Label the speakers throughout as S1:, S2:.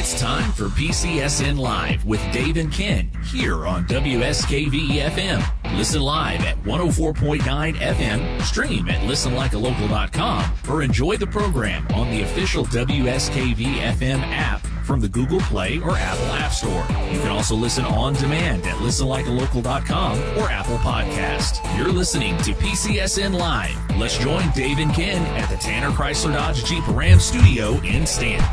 S1: It's time for PCSN Live with Dave and Ken here on WSKV-FM. Listen live at 104.9 FM, stream at listenlikealocal.com, or enjoy the program on the official WSKV-FM app from the Google Play or Apple App Store. You can also listen on demand at listenlikealocal.com or Apple Podcast. You're listening to PCSN Live. Let's join Dave and Ken at the Tanner Chrysler Dodge Jeep Ram studio in Stanton.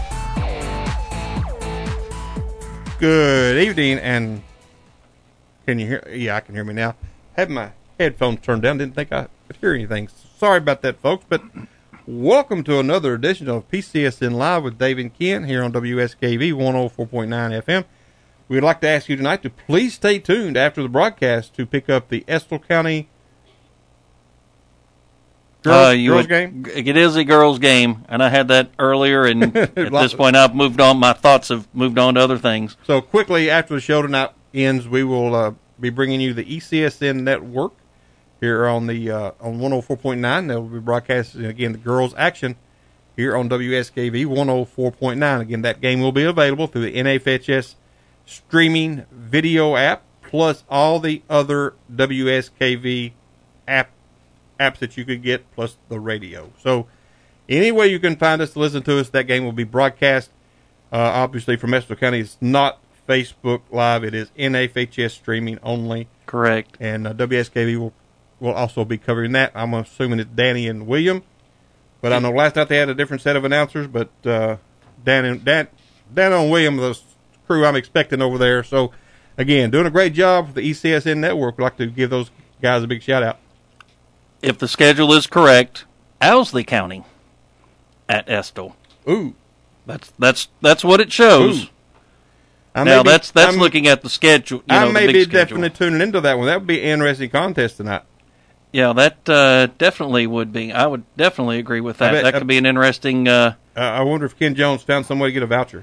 S2: Good evening, and can you hear? Yeah, I can hear me now. Had my headphones turned down, didn't think I could hear anything. Sorry about that, folks, but welcome to another edition of PCSN Live with Dave and Ken here on WSKV 104.9 FM. We'd like to ask you tonight to please stay tuned after the broadcast to pick up the Estill County girls game.
S3: It is a girls game, and I had that earlier, and at this point I've moved on. My thoughts have moved on to other things.
S2: So quickly, after the show tonight ends, we will be bringing you the ECSN network here on the on 104.9. That will be broadcasting, again, the girls' action here on WSKV 104.9. Again, that game will be available through the NFHS streaming video app, plus all the other WSKV apps that you could get, plus the radio. So any way you can find us to listen to us, that game will be broadcast. Obviously, from Estill County, it's not Facebook Live. It is NFHS streaming only.
S3: Correct.
S2: And WSKV will also be covering that. I'm assuming it's Danny and William. But I know last night they had a different set of announcers, but Dan and William, the crew I'm expecting over there. So, again, doing a great job for the ECSN network. We'd like to give those guys a big shout-out.
S3: If the schedule is correct, Owsley County at Estill.
S2: Ooh.
S3: That's what it shows. Now, that's looking at the schedule.
S2: I may be definitely tuning into that one. That would be an interesting contest tonight.
S3: Yeah, that definitely would be. I would definitely agree with that. That could be an interesting...
S2: I wonder if Ken Jones found some way to get a voucher.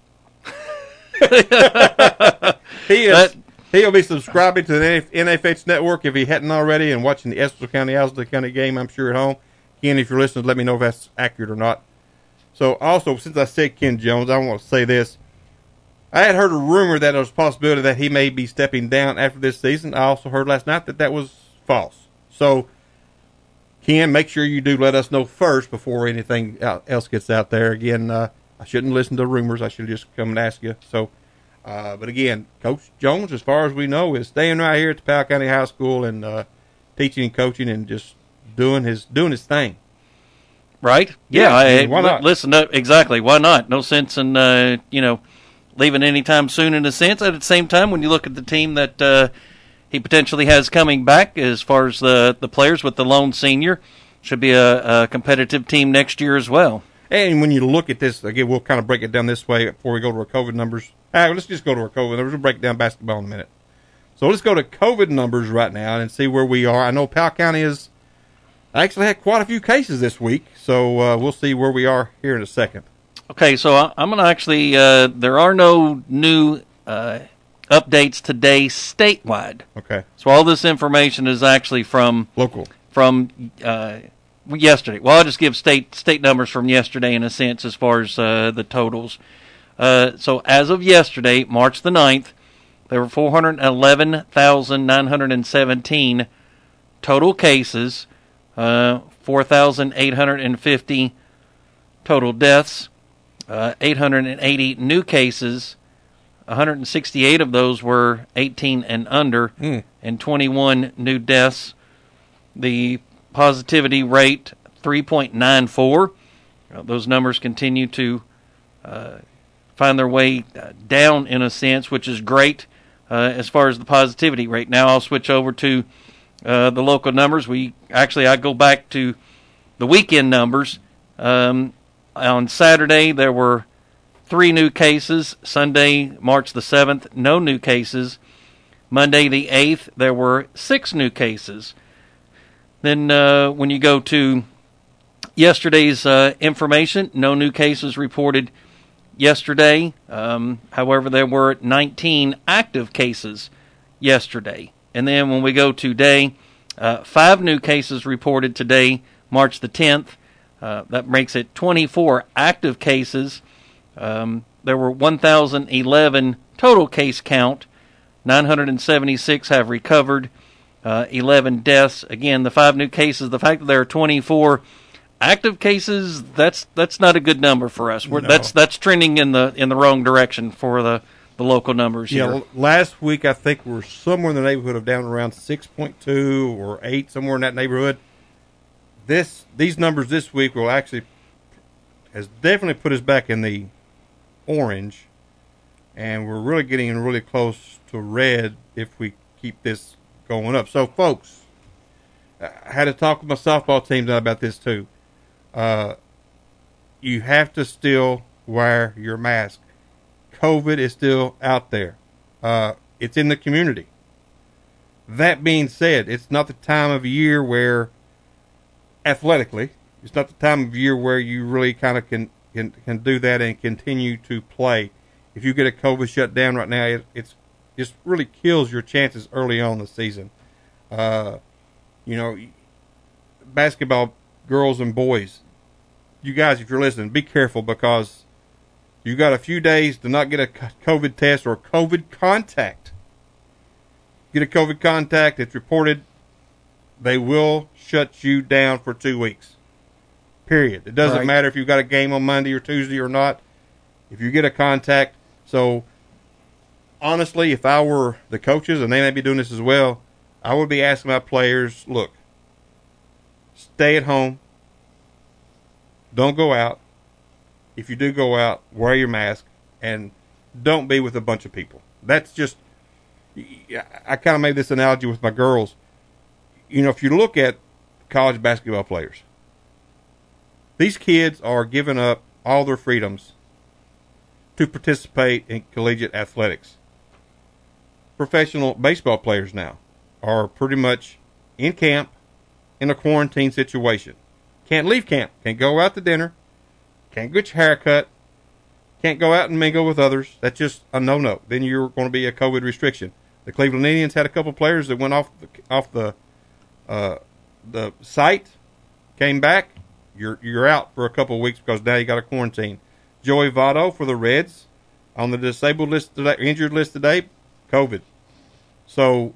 S2: He'll be subscribing to the NFH network if he hadn't already, and watching the Estill County game, I'm sure, at home. Ken, if you're listening, let me know if that's accurate or not. So, also, since I said Ken Jones, I want to say this. I had heard a rumor that there was a possibility that he may be stepping down after this season. I also heard last night that was false. So, Ken, make sure you do let us know first before anything else gets out there. Again, I shouldn't listen to rumors. I should just come and ask you. So, but again, Coach Jones, as far as we know, is staying right here at the Powell County High School and teaching and coaching and just doing his thing.
S3: Right? Yeah.
S2: Why not?
S3: Listen, exactly. Why not? No sense in leaving anytime soon. In a sense, at the same time, when you look at the team that he potentially has coming back, as far as the players with the lone senior, should be a competitive team next year as well.
S2: And when you look at this, again, we'll kind of break it down this way before we go to our COVID numbers. Let's just go to our COVID numbers. We'll break down basketball in a minute. So let's go to COVID numbers right now and see where we are. I know Powell County has actually had quite a few cases this week, so we'll see where we are here in a second.
S3: Okay, so I'm going to actually, there are no new updates today statewide.
S2: Okay.
S3: So all this information is actually from
S2: local.
S3: From yesterday. Well, I'll just give state numbers from yesterday in a sense as far as the totals. So as of yesterday, March the 9th, there were 411,917 total cases, 4,850 total deaths, 880 new cases. 168 of those were 18 and under, and 21 new deaths. The positivity rate, 3.94. Those numbers continue to find their way down in a sense, which is great as far as the positivity rate. Now I'll switch over to the local numbers. I go back to the weekend numbers. On Saturday, there were 3 new cases. Sunday, March the 7th, no new cases. Monday the 8th, there were 6 new cases. Then when you go to yesterday's information, no new cases reported yesterday. However, there were 19 active cases yesterday. And then when we go today, 5 new cases reported today, March the 10th. That makes it 24 active cases. There were 1,011 total case count. 976 have recovered. 11 deaths. Again, the 5 new cases. The fact that there are 24 active cases, that's not a good number for us.
S2: No.
S3: That's trending in the wrong direction for the local numbers here.
S2: Yeah, last week I think we were somewhere in the neighborhood of down around 6.2 or 8, somewhere in that neighborhood. These numbers this week has definitely put us back in the orange, and we're really getting really close to red if we keep this going up. So, folks, I had to talk with my softball team about this too. You have to still wear your mask. COVID is still out there. It's in the community. That being said, it's not the time of year where, athletically, it's not the time of year where you really kind of can do that and continue to play. If you get a COVID shutdown right now, it's just really kills your chances early on in the season. Basketball, girls and boys, you guys, if you're listening, be careful, because you got a few days to not get a COVID test or COVID contact. Get a COVID contact, it's reported, they will shut you down for 2 weeks. Period. It doesn't matter if you've got a game on Monday or Tuesday or not. If you get a contact. So, honestly, if I were the coaches, and they may be doing this as well, I would be asking my players, look, stay at home. Don't go out. If you do go out, wear your mask, and don't be with a bunch of people. That's just, I kind of made this analogy with my girls. You know, if you look at college basketball players, these kids are giving up all their freedoms to participate in collegiate athletics. Professional baseball players now are pretty much in camp in a quarantine situation. Can't leave camp. Can't go out to dinner. Can't get your hair cut. Can't go out and mingle with others. That's just a no-no. Then you're going to be a COVID restriction. The Cleveland Indians had a couple players that went off the site, came back. You're out for a couple of weeks because now you got a quarantine. Joey Votto for the Reds on the disabled list today, injured list today, COVID. So,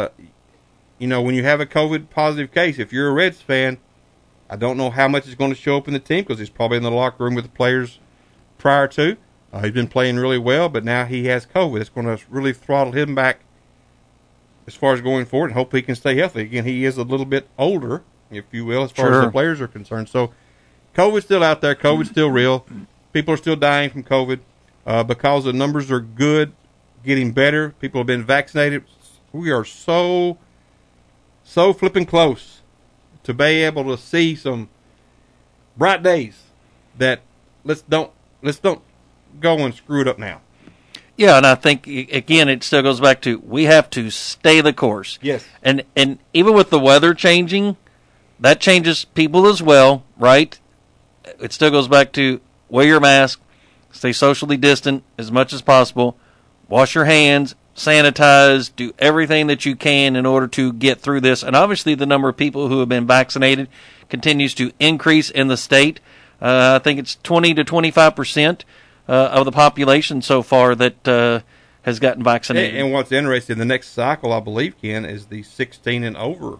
S2: when you have a COVID positive case, if you're a Reds fan, I don't know how much is going to show up in the team because he's probably in the locker room with the players prior to. He's been playing really well, but now he has COVID. It's going to really throttle him back as far as going forward, and hope he can stay healthy. Again, he is a little bit older, if you will, as far as the players are concerned. So COVID's still out there. COVID's still real. People are still dying from COVID because the numbers are good, getting better. People have been vaccinated. We are so flipping close to be able to see some bright days that let's don't go and screw it up now.
S3: Yeah, and I think, again, it still goes back to we have to stay the course.
S2: Yes.
S3: And even with the weather changing, that changes people as well, right? It still goes back to wear your mask, stay socially distant as much as possible, wash your hands, sanitize, do everything that you can in order to get through this. And obviously the number of people who have been vaccinated continues to increase in the state. I think it's 20 to 25% of the population so far that has gotten vaccinated.
S2: And what's interesting, the next cycle, I believe, Ken, is the 16 and over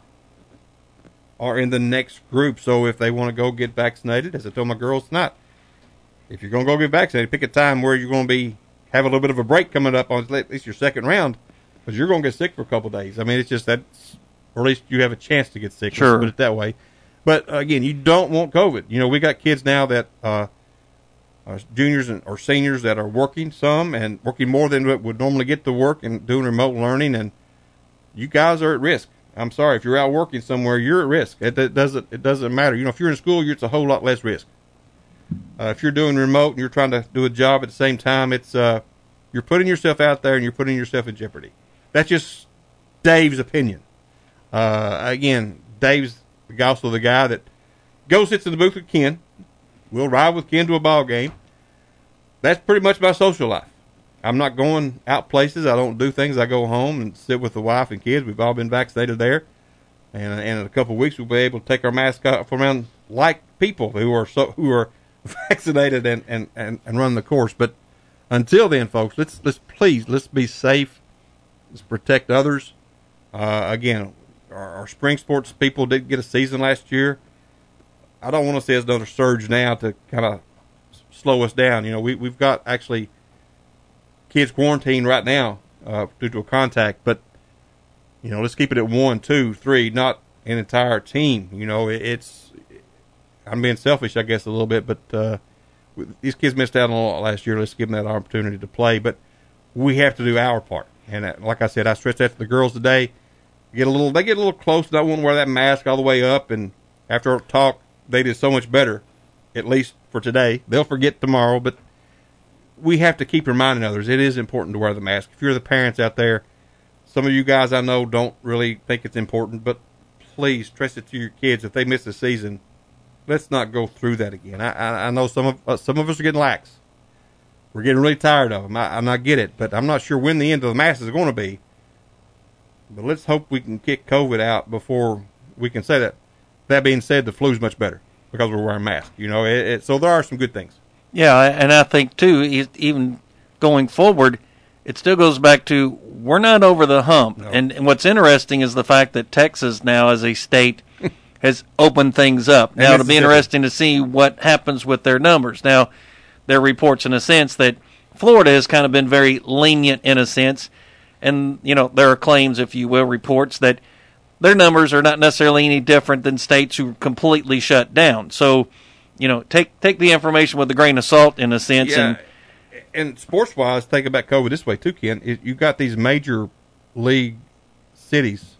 S2: are in the next group. So if they want to go get vaccinated, as I told my girls tonight, if you're going to go get vaccinated, pick a time where you're going to have a little bit of a break coming up on at least your second round, because you're going to get sick for a couple of days. I mean, it's just that, or at least you have a chance to get sick.
S3: Sure.
S2: Let's put it that way. But again, you don't want COVID. You know, we got kids now that juniors or seniors that are working some and working more than would normally get to work and doing remote learning, and you guys are at risk. I'm sorry, if you're out working somewhere, you're at risk. It doesn't matter. You know, if you're in school, it's a whole lot less risk. If you're doing remote and you're trying to do a job at the same time, it's you're putting yourself out there and you're putting yourself in jeopardy. That's just Dave's opinion. Again, Dave's also the guy that goes sits in the booth with Ken. We'll ride with Ken to a ball game. That's pretty much my social life. I'm not going out places. I don't do things. I go home and sit with the wife and kids. We've all been vaccinated there. And in a couple of weeks, we'll be able to take our mask off around like people who are vaccinated and run the course. But until then, folks, let's be safe. Let's protect others. Again, our spring sports people did get a season last year. I don't want to see another surge now to kind of slow us down. You know, we've got actually kids quarantined right now due to a contact, but you know, let's keep it at 1, 2, 3, not an entire team. You know, I'm being selfish, I guess, a little bit, but these kids missed out on a lot last year. Let's give them that opportunity to play, but we have to do our part. And like I said, I stressed that to the girls today. They get a little close. Don't want to wear that mask all the way up. And after our talk, they did so much better, at least for today. They'll forget tomorrow, but we have to keep reminding others. It is important to wear the mask. If you're the parents out there, some of you guys I know don't really think it's important, but please stress it to your kids. If they miss a season, let's not go through that again. I know some of us are getting lax. We're getting really tired of them. I get it, but I'm not sure when the end of the mask is going to be. But let's hope we can kick COVID out before we can say that. That being said, the flu's much better because we're wearing masks. You know, so there are some good things.
S3: Yeah, and I think, too, even going forward, it still goes back to we're not over the hump. No. And what's interesting is the fact that Texas now as a state has opened things up. Now it'll be interesting to see what happens with their numbers. Now, there are reports in a sense that Florida has kind of been very lenient in a sense. And, you know, there are claims, if you will, reports that their numbers are not necessarily any different than states who completely shut down. So, you know, take the information with a grain of salt in a sense.
S2: Yeah. And sports-wise, think about COVID this way too, Ken. You got these major league cities,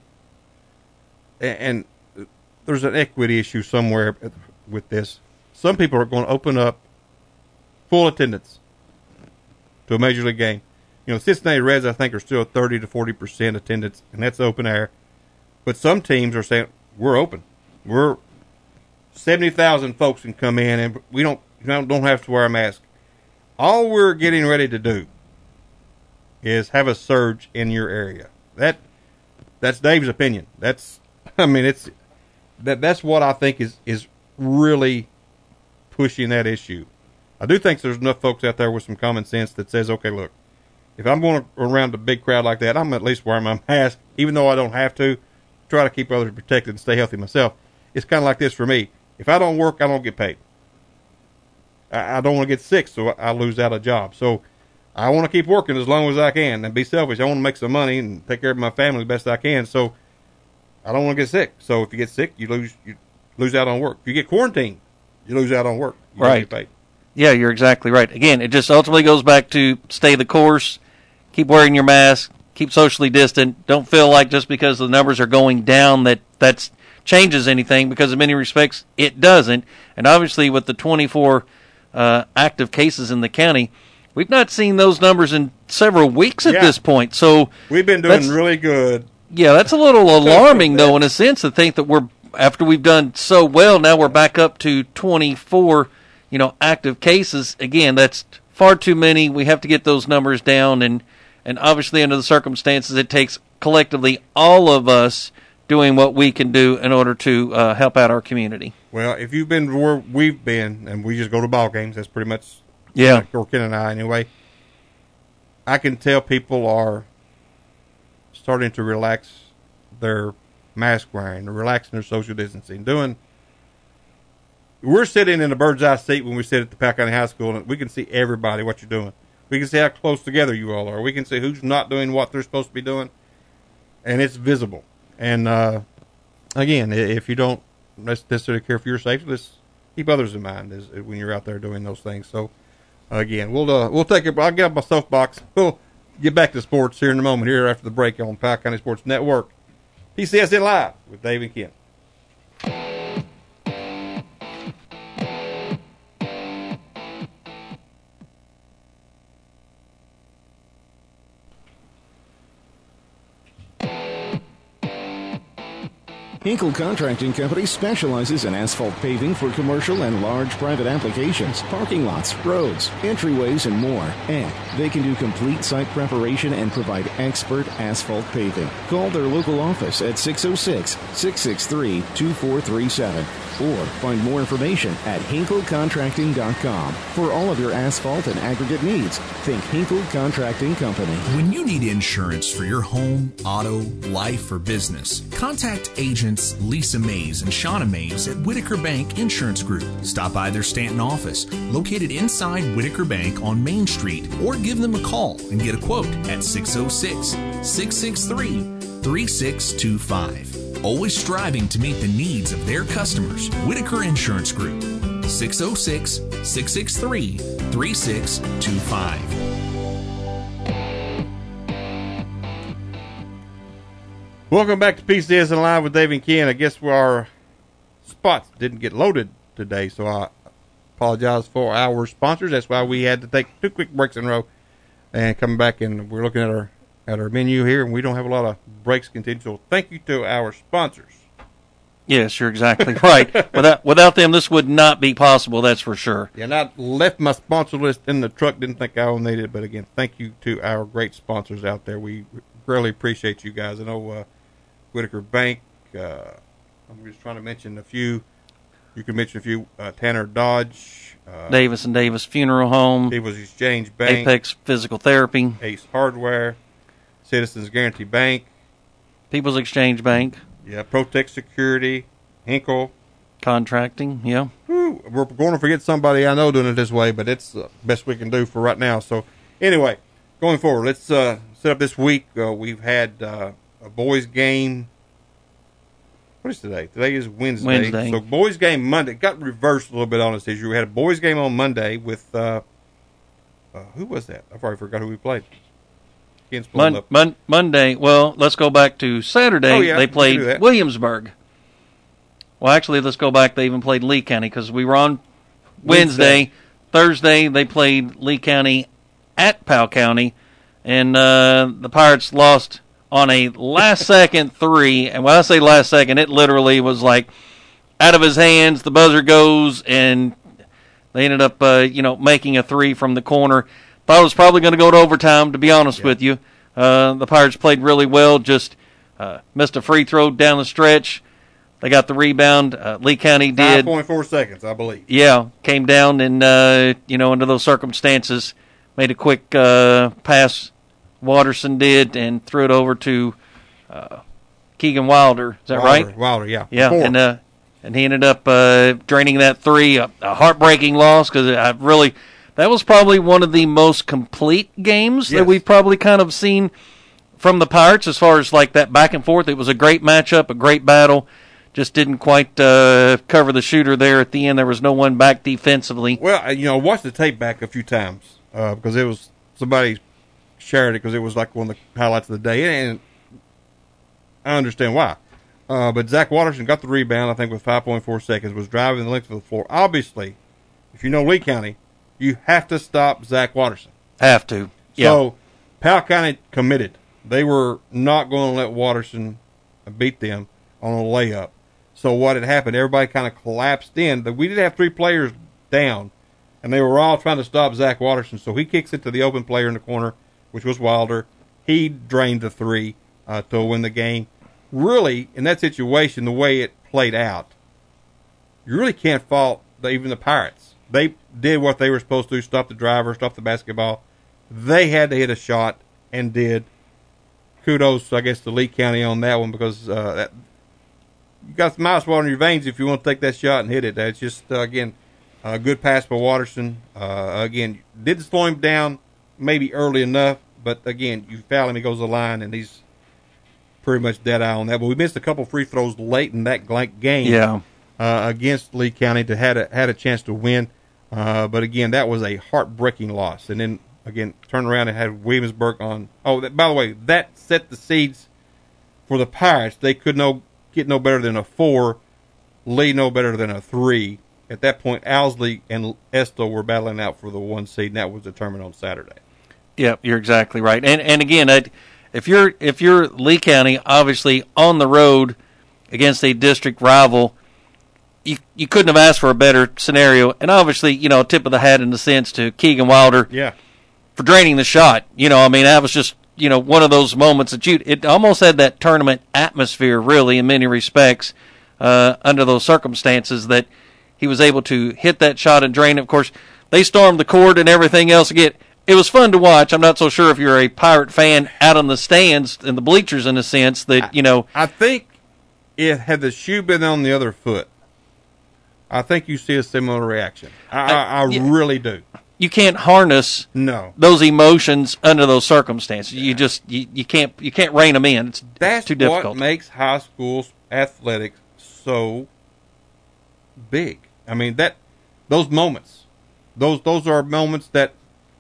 S2: and there's an equity issue somewhere with this. Some people are going to open up full attendance to a major league game. You know, Cincinnati Reds, I think, are still 30 to 40% attendance, and that's open air. But some teams are saying, we're open. We're 70,000 folks can come in, and we don't have to wear a mask. All we're getting ready to do is have a surge in your area. That's Dave's opinion. That's what I think is really pushing that issue. I do think there's enough folks out there with some common sense that says, okay, look, if I'm going around a big crowd like that, I'm at least wearing my mask, even though I don't have to, try to keep others protected and stay healthy myself. It's kind of like this for me. If I don't work, I don't get paid. I don't want to get sick, so I lose out a job. So I want to keep working as long as I can and be selfish. I want to make some money and take care of my family the best I can. So I don't want to get sick. So if you get sick, you lose out on work. If you get quarantined, you lose out on work. You
S3: right.
S2: Don't get paid.
S3: Yeah, you're exactly right. Again, it just ultimately goes back to stay the course, keep wearing your mask, keep socially distant. Don't feel like just because the numbers are going down that changes anything, because in many respects it doesn't. And obviously with the 24 active cases in the county, we've not seen those numbers in several weeks at this point. So
S2: we've been doing really good.
S3: Yeah, that's a little alarming, though, in a sense, to think that after we've done so well, now we're back up to 24 active cases. Again, that's far too many. We have to get those numbers down, and obviously under the circumstances, it takes collectively all of us doing what we can do in order to help out our community.
S2: Well, if you've been where we've been, and we just go to ball games, that's pretty much or Ken and I anyway, I can tell people are starting to relax their mask wearing, relaxing their social distancing, we're sitting in a bird's eye seat when we sit at the Powell County High School, and we can see everybody, what you're doing. We can see how close together you all are. We can see who's not doing what they're supposed to be doing, and it's visible. And, again, if you don't necessarily care for your safety, let's keep others in mind when you're out there doing those things. So, again, we'll take it. I'll get up my soapbox. We'll get back to sports here in a moment, here after the break on Powell County Sports Network. PCSN Live with Dave and Ken.
S4: Hinkle Contracting Company specializes in asphalt paving for commercial and large private applications, parking lots, roads, entryways, and more. And they can do complete site preparation and provide expert asphalt paving. Call their local office at 606-663-2437 or find more information at hinklecontracting.com. For all of your asphalt and aggregate needs, think Hinkle Contracting Company.
S5: When you need insurance for your home, auto, life, or business, contact agents Lisa Mays and Shauna Mays at Whitaker Bank Insurance Group. Stop by their Stanton office, located inside Whitaker Bank on Main Street, or give them a call and get a quote at 606-663-3625. Always striving to meet the needs of their customers. Whitaker Insurance Group, 606-663-3625.
S2: Welcome back to PCSN Live with Dave and Ken. I guess our spots didn't get loaded today, so I apologize for our sponsors. That's why we had to take 2 quick breaks in a row and come back, and we're looking at our menu here, and we don't have a lot of breaks continued. So thank you to our sponsors.
S3: Yes, you're exactly right. Without them, this would not be possible, that's for sure.
S2: Yeah, and I left my sponsor list in the truck. Didn't think I would need it, but again, thank you to our great sponsors out there. We really appreciate you guys. I know Whitaker Bank, I'm just trying to mention a few. You can mention a few. Tanner Dodge.
S3: Davis and Davis Funeral Home.
S2: Davis Exchange Bank.
S3: Apex Physical Therapy.
S2: Ace Hardware. Citizens Guarantee Bank.
S3: People's Exchange Bank.
S2: Yeah, Protect Security. Hinkle.
S3: Contracting, yeah.
S2: Whew, we're going to forget somebody I know doing it this way, but it's the best we can do for right now. So, anyway, going forward, let's set up this week. We've had a boys game. What is today? Today is Wednesday. So, boys game Monday. It got reversed a little bit on us this year. We had a boys game on Monday with, who was that? I've already forgot who we played.
S3: Monday, well, let's go back to Saturday.
S2: Oh, yeah,
S3: they played Williamsburg. Well, actually, let's go back. They even played Lee County because we were on Wednesday. Thursday, they played Lee County at Powell County, and the Pirates lost on a last-second 3. And when I say last second, it literally was like out of his hands. The buzzer goes, and they ended up, making a 3 from the corner. Thought it was probably going to go to overtime, to be honest with you. The Pirates played really well, just missed a free throw down the stretch. They got the rebound. Lee County did.
S2: 5.4 seconds, I believe.
S3: Yeah, came down and, under those circumstances, made a quick pass. Watterson did, and threw it over to Keegan Wilder. Is that right?
S2: Wilder, yeah.
S3: Yeah, and he ended up draining that 3. A heartbreaking loss because that was probably one of the most complete games that we've probably kind of seen from the Pirates as far as like that back and forth. It was a great matchup, a great battle. Just didn't quite cover the shooter there at the end. There was no one back defensively.
S2: Well, I watched the tape back a few times because it was somebody shared it because it was like one of the highlights of the day, and I understand why. But Zach Watterson got the rebound, I think, with 5.4 seconds, was driving the length of the floor. Obviously, if you know Lee County, you have to stop Zach Watterson.
S3: Have to. Yeah.
S2: So, Powell County committed. They were not going to let Watterson beat them on a layup. So what had happened, everybody kind of collapsed in. We did have 3 players down, and they were all trying to stop Zach Watterson. So he kicks it to the open player in the corner, which was Wilder. He drained the 3 to win the game. Really, in that situation, the way it played out, you really can't fault even the Pirates. They did what they were supposed to do, stop the driver, stop the basketball. They had to hit a shot and did. Kudos, I guess, to Lee County on that one because you got some ice water in your veins if you want to take that shot and hit it. That's just, again, a good pass by Watterson. Again, didn't slow him down maybe early enough, but, again, you foul him, he goes to the line, and he's pretty much dead eye on that. But we missed a couple free throws late in that game against Lee County to had a chance to win. But, again, that was a heartbreaking loss. And then, again, turn around and had Williamsburg on. Oh, by the way, that set the seeds for the Pirates. They could get no better than a 4, Lee no better than a 3. At that point, Owsley and Estill were battling out for the 1 seed, and that was determined on Saturday.
S3: Yeah, you're exactly right. And again, if you're Lee County, obviously on the road, against a district rival. You couldn't have asked for a better scenario. And obviously, tip of the hat in a sense to Keegan Wilder for draining the shot. That was just, one of those moments that it almost had that tournament atmosphere, really, in many respects, under those circumstances, that he was able to hit that shot and drain it. Of course, they stormed the court and everything else. Again, it was fun to watch. I'm not so sure if you're a Pirate fan out on the stands and the bleachers, in a sense, that,
S2: I think had the shoe been on the other foot, I think you see a similar reaction. I really do.
S3: You can't harness those emotions under those circumstances. You just you can't rein them in. It's too difficult.
S2: That's what makes high school athletics so big. Those moments, those are moments that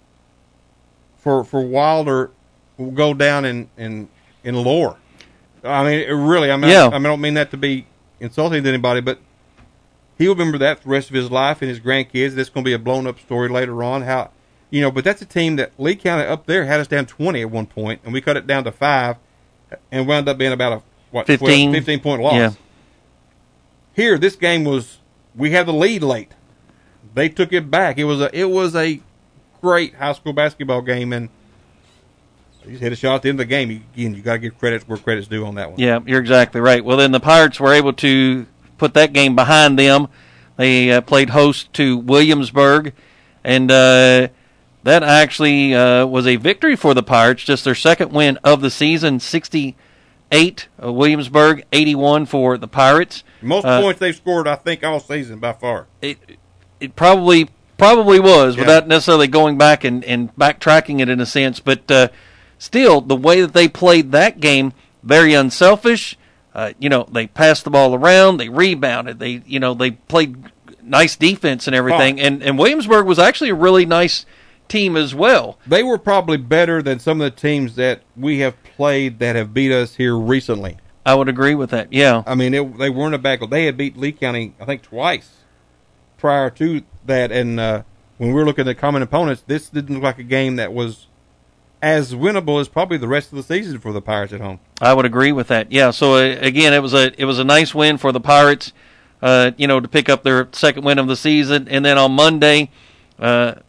S2: for Wilder will go down in lore. Really. I don't mean that to be insulting to anybody, but he'll remember that for the rest of his life and his grandkids. That's going to be a blown-up story later on. But that's a team that Lee County up there had us down 20 at one point, and we cut it down to 5, and wound up being about a 15-point loss.
S3: Yeah.
S2: Here, this game we had the lead late. They took it back. It was a great high school basketball game, and you just hit a shot at the end of the game. Again, you got to give credit where credit's due on that one.
S3: Yeah, you're exactly right. Well, then the Pirates were able to put that game behind them. They played host to Williamsburg, and that actually was a victory for the Pirates, just their second win of the season, 68 Williamsburg, 81 for the Pirates.
S2: Most points they've scored, I think, all season by far.
S3: It probably was, without necessarily going back and backtracking it in a sense, but still, the way that they played that game, very unselfish. They passed the ball around, they rebounded, they played nice defense and everything, and Williamsburg was actually a really nice team as well.
S2: They were probably better than some of the teams that we have played that have beat us here recently.
S3: I would agree with that, yeah.
S2: They weren't a bad. They had beat Lee County, I think, twice prior to that, and when we were looking at common opponents, this didn't look like a game that was as winnable as probably the rest of the season for the Pirates at home.
S3: I would agree with that. Yeah. So again, it was a nice win for the Pirates, to pick up their second win of the season. And then on Monday of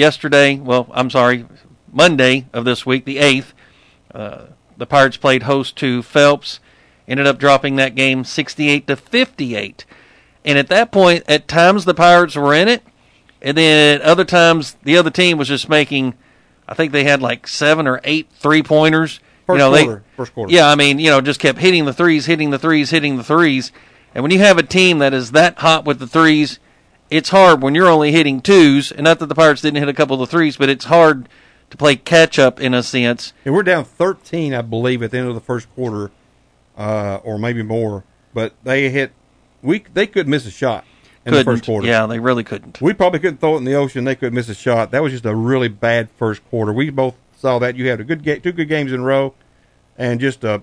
S3: this week, the 8th, the Pirates played host to Phelps, ended up dropping that game 68-58. And at that point, at times the Pirates were in it, and then at other times the other team was just making, I think they had like 7 or 8 3-pointers.
S2: First quarter.
S3: Yeah, just kept hitting the threes. And when you have a team that is that hot with the threes, it's hard when you're only hitting 2s. And not that the Pirates didn't hit a couple of the threes, but it's hard to play catch-up in a sense.
S2: And we're down 13, I believe, at the end of the first quarter, or maybe more. But they couldn't miss a shot in the first quarter.
S3: Yeah, they really couldn't.
S2: We probably couldn't throw it in the ocean. They couldn't miss a shot. That was just a really bad first quarter. We both saw that. You had two good games in a row, and just threw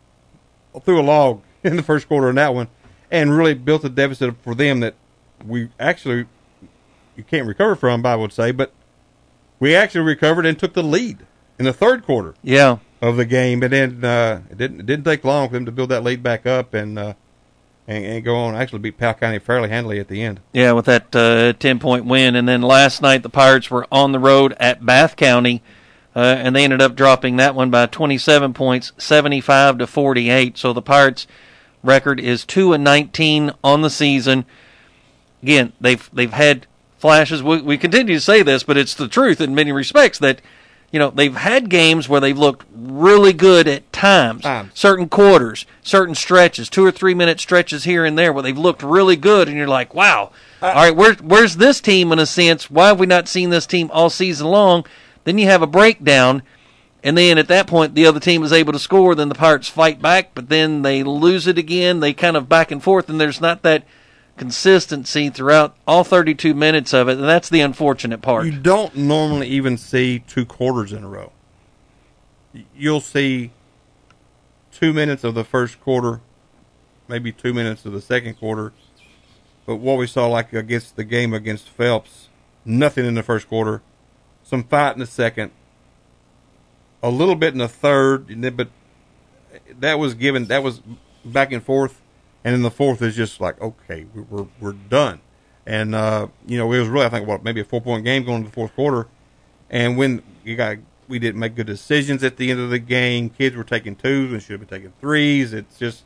S2: a log in the first quarter in that one, and really built a deficit for them that you can't recover from, I would say, but we actually recovered and took the lead in the third quarter of the game, and then it didn't take long for them to build that lead back up and go on actually beat Powell County fairly handily at the end. Yeah,
S3: with that 10-point win. And then last night the Pirates were on the road at Bath County, and they ended up dropping that one by 27 points, 75-48. So the Pirates' record is 2-19 on the season. Again, they've had flashes. We continue to say this, but it's the truth in many respects that they've had games where they've looked really good at times. Certain quarters, certain stretches, 2 or 3 minute stretches here and there where they've looked really good, and you're like, wow. All right, where's this team in a sense? Why have we not seen this team all season long? Then you have a breakdown, and then at that point the other team is able to score. Then the Pirates fight back, but then they lose it again. They kind of back and forth, and there's not that consistency throughout all 32 minutes of it, and that's the unfortunate part.
S2: You don't normally even see 2 quarters in a row. You'll see 2 minutes of the first quarter, maybe 2 minutes of the second quarter, but what we saw like against the game against Phelps, nothing in the first quarter, some fight in the second, a little bit in the third, but that was back and forth. And then the fourth is just like, okay, we're done. And, it was really, I think, maybe a 4-point game going into the fourth quarter. And when we didn't make good decisions at the end of the game, kids were taking twos and should have been taking threes. It's just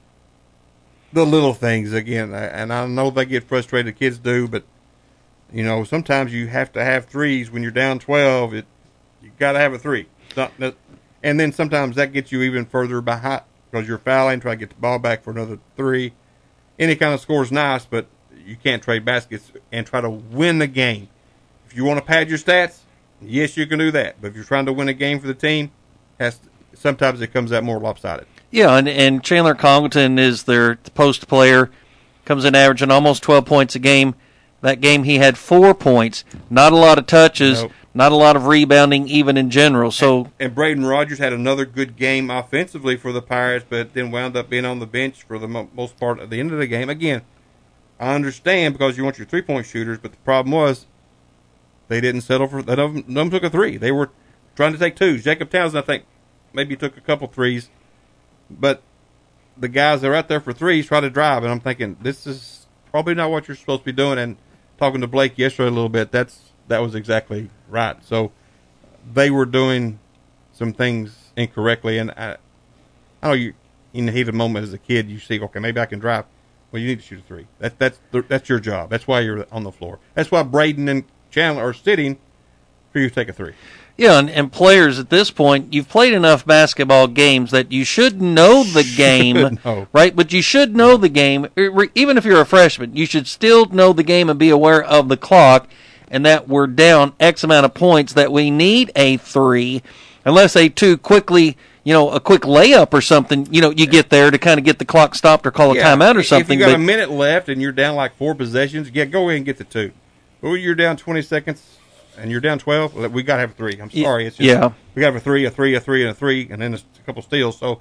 S2: the little things again. And I know they get frustrated, the kids do, but, sometimes you have to have threes when you're down 12. You got to have a three. And then sometimes that gets you even further behind because you're fouling, trying to get the ball back for another three. Any kind of score is nice, but you can't trade baskets and try to win the game. If you want to pad your stats, yes, you can do that. But if you're trying to win a game for the team, sometimes it comes out more lopsided.
S3: Yeah, and Chandler Congleton is their post player, comes in averaging almost 12 points a game. That game he had 4 points, not a lot of touches,
S2: Nope.
S3: not a lot of rebounding even in general. So
S2: and Braden Rogers had another good game offensively for the Pirates, but then wound up being on the bench for the most part at the end of the game. Again, I understand because you want your three-point shooters, but the problem was they didn't settle for that. None of them took a three. They were trying to take twos. Jacob Townsend, I think, maybe took a couple threes, but the guys that are out there for threes try to drive, and I'm thinking this is probably not what you're supposed to be doing. And talking to Blake yesterday a little bit, that was exactly right. So they were doing some things incorrectly, and I know you in the heat of the moment as a kid, you see, okay, maybe I can drive. Well, you need to shoot a three. That's your job. That's why you're on the floor. That's why Braden and Chandler are sitting for you to take a three.
S3: yeah, and players at this point, you've played enough basketball games that you should know the game, right? But you should know the game, even if you're a freshman. You should still know the game and be aware of the clock, and that we're down X amount of points. That we need a three, unless a two quickly. A quick layup or something, you get there to kind of get the clock stopped or call a timeout or something.
S2: If you got a minute left and you're down like 4 possessions, go ahead and get the two. But when you're down 20 seconds and you're down 12, we got to have a three. I'm sorry. It's just, we got to have a three, and a three, and then a couple steals. So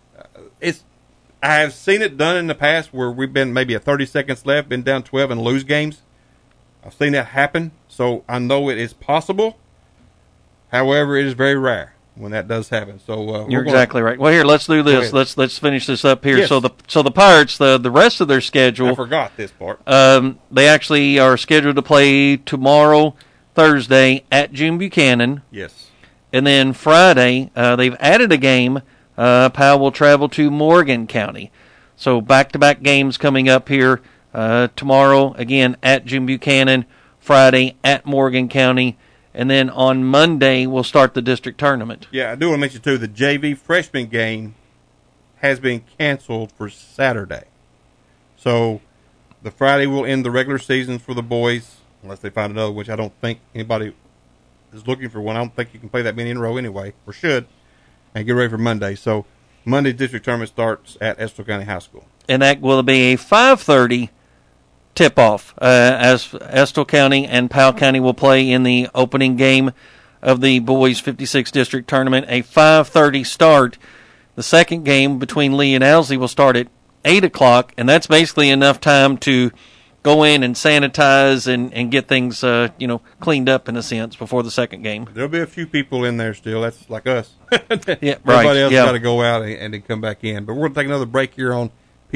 S2: I have seen it done in the past where we've been maybe 30 seconds left, been down 12 and lose games. I've seen that happen, so I know it is possible. However, it is very rare when that does happen. So
S3: you're exactly right. Well, here, let's do this. Let's finish this up here.
S2: Yes.
S3: So the Pirates, the rest of their schedule.
S2: I forgot this part.
S3: They actually are scheduled to play tomorrow, Thursday, at June Buchanan.
S2: Yes.
S3: And then Friday, they've added a game. Powell will travel to Morgan County. So back-to-back games coming up here. Tomorrow, again, at June Buchanan. Friday, at Morgan County. And then on Monday, we'll start the district tournament.
S2: Yeah, I do want to mention, too, the JV freshman game has been canceled for Saturday. So the Friday will end the regular season for the boys, unless they find another, which I don't think anybody is looking for one. I don't think you can play that many in a row anyway, or should, and get ready for Monday. So Monday's district tournament starts at Estill County High School.
S3: And that will be a 5:30 tip-off as Estill County and Powell County will play in the opening game of the boys 56 district tournament. A 5:30 start. The second game between Lee and Owsley will start at 8 o'clock, and that's basically enough time to go in and sanitize and get things cleaned up in a sense before the second game.
S2: There'll be a few people in there still. That's like us.
S3: Yeah, right.
S2: Everybody else got to go out and then come back in. But we're going to take another break here on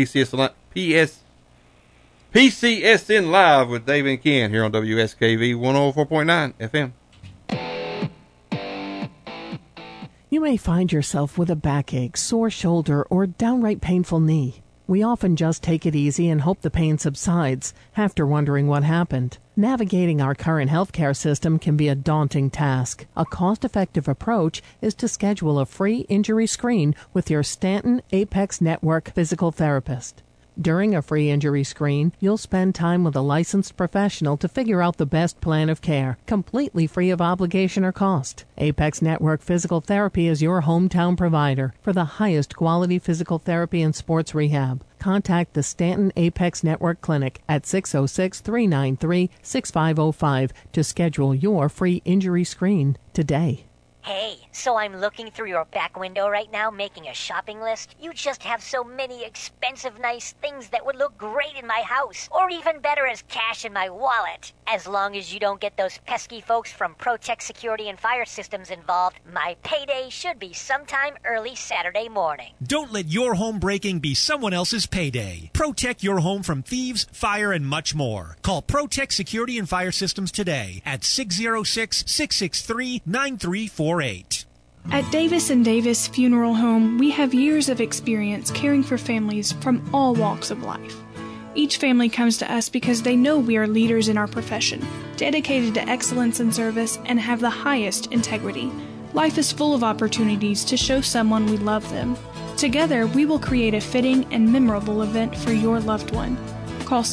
S2: PCSN Live with Dave and Ken here on WSKV 104.9 FM.
S6: You may find yourself with a backache, sore shoulder, or downright painful knee. We often just take it easy and hope the pain subsides after wondering what happened. Navigating our current healthcare system can be a daunting task. A cost-effective approach is to schedule a free injury screen with your Stanton Apex Network physical therapist. During a free injury screen, you'll spend time with a licensed professional to figure out the best plan of care, completely free of obligation or cost. Apex Network Physical Therapy is your hometown provider for the highest quality physical therapy and sports rehab. Contact the Stanton Apex Network Clinic at 606-393-6505 to schedule your free injury screen today.
S7: Hey, so I'm looking through your back window right now making a shopping list. You just have so many expensive, nice things that would look great in my house, or even better as cash in my wallet. As long as you don't get those pesky folks from Protect Security and Fire Systems involved, my payday should be sometime early Saturday morning.
S8: Don't let your home breaking be someone else's payday. Protect your home from thieves, fire, and much more. Call Protect Security and Fire Systems today at 606-663-9348.
S9: At Davis & Davis Funeral Home, we have years of experience caring for families from all walks of life. Each family comes to us because they know we are leaders in our profession, dedicated to excellence in service, and have the highest integrity. Life is full of opportunities to show someone we love them. Together, we will create a fitting and memorable event for your loved one. Call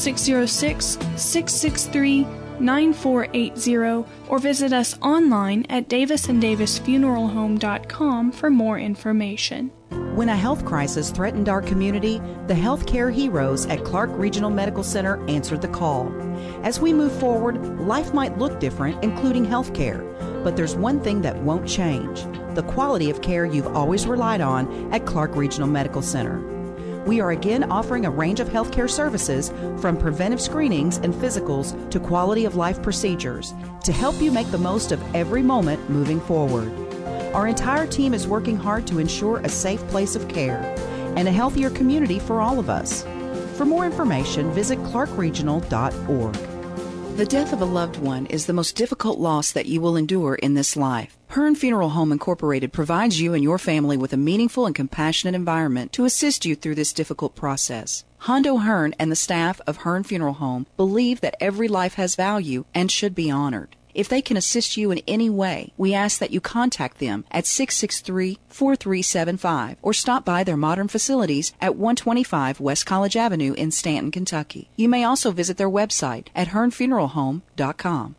S9: 606-663-9480 or visit us online at davisanddavisfuneralhome.com for more information.
S10: When a health crisis threatened our community, the healthcare heroes at Clark Regional Medical Center answered the call. As we move forward, life might look different, including healthcare, but there's one thing that won't change: the quality of care you've always relied on at Clark Regional Medical Center. We are again offering a range of healthcare services, from preventive screenings and physicals to quality of life procedures, to help you make the most of every moment moving forward. Our entire team is working hard to ensure a safe place of care and a healthier community for all of us. For more information, visit clarkregional.org. The death of a loved one is the most difficult loss that you will endure in this life. Hearn Funeral Home Incorporated provides you and your family with a meaningful and compassionate environment to assist you through this difficult process. Hondo Hearn and the staff of Hearn Funeral Home believe that every life has value and should be honored. If they can assist you in any way, we ask that you contact them at 663-4375 or stop by their modern facilities at 125 West College Avenue in Stanton, Kentucky. You may also visit their website at hearnfuneralhome.com.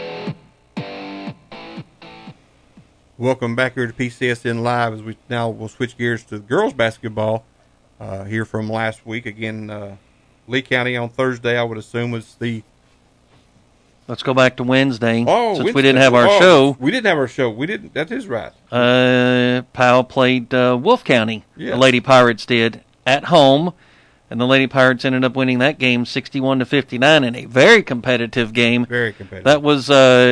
S2: Welcome back here to PCSN Live, as we now will switch gears to girls basketball here from last week. Again, Lee County on Thursday, I would assume, was the...
S3: Let's go back to Wednesday.
S2: Oh,
S3: since we didn't have our show.
S2: We didn't have our show. We didn't. That is right.
S3: Powell played Wolf County.
S2: Yes.
S3: The Lady Pirates did at home, and the Lady Pirates ended up winning that game 61-59 in a very competitive game.
S2: Very competitive.
S3: That was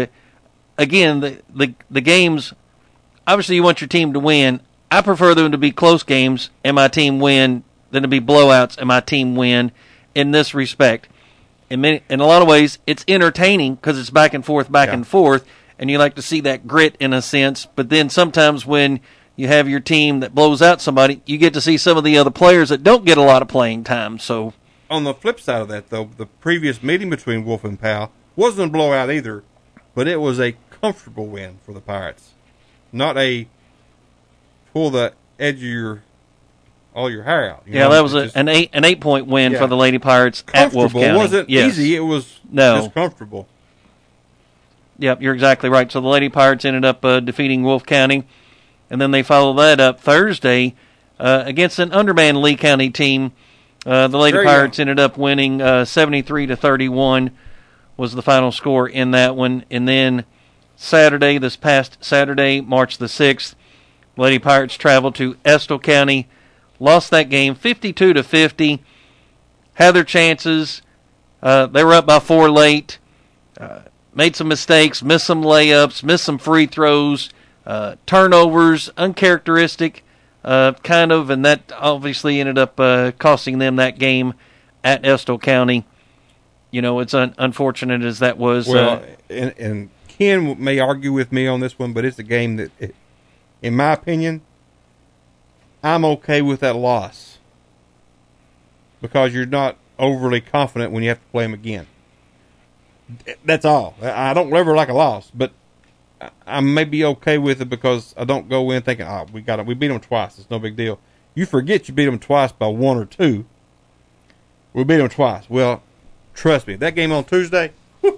S3: again the games. Obviously, you want your team to win. I prefer them to be close games and my team win than to be blowouts and my team win. In this respect. In a lot of ways, it's entertaining because it's back and forth, and you like to see that grit in a sense. But then sometimes when you have your team that blows out somebody, you get to see some of the other players that don't get a lot of playing time. So,
S2: on the flip side of that, though, the previous meeting between Wolf and Powell wasn't a blowout either, but it was a comfortable win for the Pirates. Not a pull the edge of all your hair out.
S3: That was an 8-point win for the Lady Pirates at Wolf County.
S2: It wasn't easy. It was just comfortable.
S3: Yep, you're exactly right. So the Lady Pirates ended up defeating Wolf County, and then they followed that up Thursday against an undermanned Lee County team. The Lady Pirates ended up winning 73-31 was the final score in that one. And then this past Saturday, March the 6th, Lady Pirates traveled to Estill County. Lost that game 52-50. Had their chances. They were up by 4 late. Made some mistakes, missed some layups, missed some free throws, turnovers, uncharacteristic, kind of, and that obviously ended up costing them that game at Estill County. It's unfortunate as that was.
S2: Well, and Ken may argue with me on this one, but it's a game that, in my opinion, I'm okay with that loss because you're not overly confident when you have to play them again. That's all. I don't ever like a loss, but I may be okay with it because I don't go in thinking, we beat them twice. It's no big deal. You forget you beat them twice by 1 or 2. We beat them twice. Well, trust me, that game on Tuesday,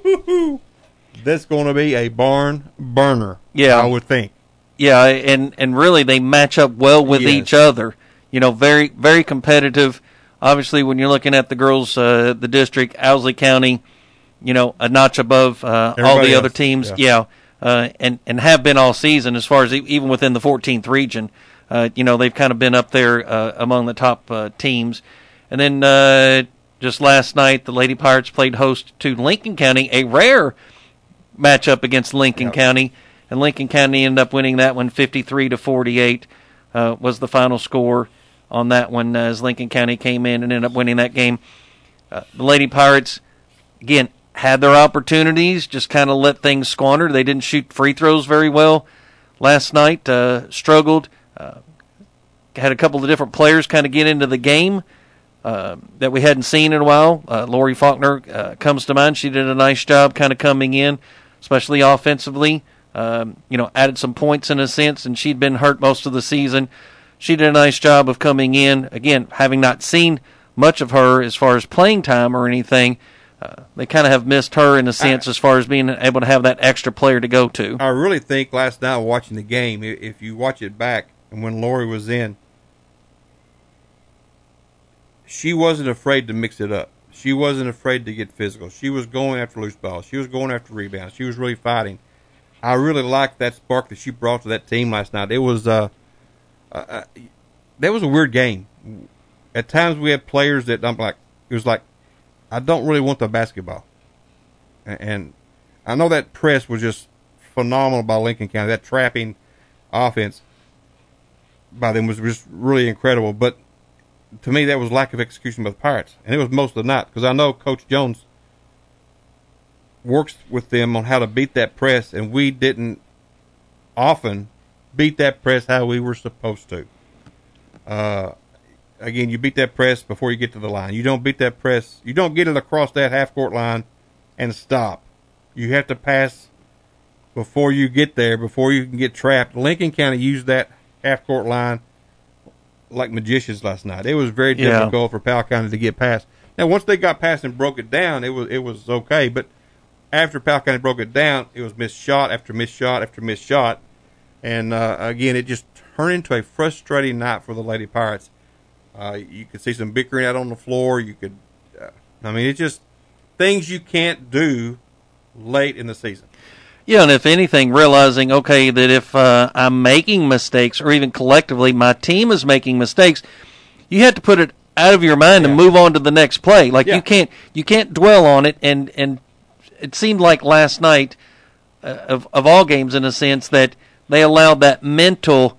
S2: that's going to be a barn burner.
S3: Yeah,
S2: I would think.
S3: Yeah, and really they match up well with each other. Very, very competitive. Obviously, when you're looking at the girls, the district, Owsley County, a notch above all the other teams. Yeah. and have been all season as far as even within the 14th region. They've kind of been up there among the top teams. And then just last night, the Lady Pirates played host to Lincoln County, a rare matchup against Lincoln County, and Lincoln County ended up winning that one 53-48 was the final score on that one as Lincoln County came in and ended up winning that game. The Lady Pirates, again, had their opportunities, just kind of let things squander. They didn't shoot free throws very well last night, struggled. Had a couple of different players kind of get into the game that we hadn't seen in a while. Lori Faulkner comes to mind. She did a nice job kind of coming in, especially offensively. Added some points in a sense, and she'd been hurt most of the season. She did a nice job of coming in. Again, having not seen much of her as far as playing time or anything, they kind of have missed her in a sense as far as being able to have that extra player to go to.
S2: I really think last night watching the game, if you watch it back, and when Lori was in, she wasn't afraid to mix it up. She wasn't afraid to get physical. She was going after loose balls. She was going after rebounds. She was really fighting. I really liked that spark that she brought to that team last night. It was that was a weird game. At times we had players that it was like, I don't really want the basketball. And I know that press was just phenomenal by Lincoln County. That trapping offense by them was just really incredible. But to me, that was lack of execution by the Pirates. And it was most of the night, because I know Coach Jones works with them on how to beat that press, and we didn't often beat that press how we were supposed to. Again, you beat that press before you get to the line. You don't beat that press. You don't get it across that half-court line and stop. You have to pass before you get there, before you can get trapped. Lincoln County used that half-court line like magicians last night. It was very difficult for Powell County to get past. Now, once they got past and broke it down, it was okay. But after Powell County broke it down, it was missed shot after missed shot after missed shot. And, again, it just turned into a frustrating night for the Lady Pirates. You could see some bickering out on the floor. You could, it's just things you can't do late in the season.
S3: Yeah, and if anything, realizing, okay, that if I'm making mistakes, or even collectively my team is making mistakes, you have to put it out of your mind and move on to the next play. Like you can't dwell on it. And it seemed like last night, of all games, in a sense, that they allowed that mental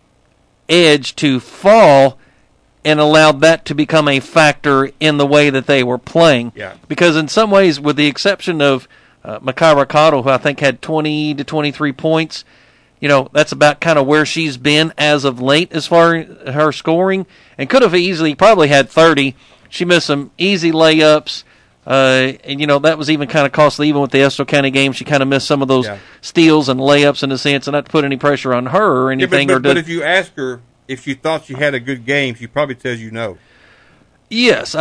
S3: edge to fall and allowed that to become a factor in the way that they were playing.
S2: Yeah.
S3: Because in some ways, with the exception of Makara Cottle, who I think had 20 to 23 points, that's about kind of where she's been as of late as far as her scoring, and could have easily probably had 30. She missed some easy layups, and that was even kind of costly. Even with the Estill County game, she kind of missed some of those steals and layups in a sense, and not to put any pressure on her or anything.
S2: But if you ask her if she thought she had a good game, she probably tells you no.
S3: Yes,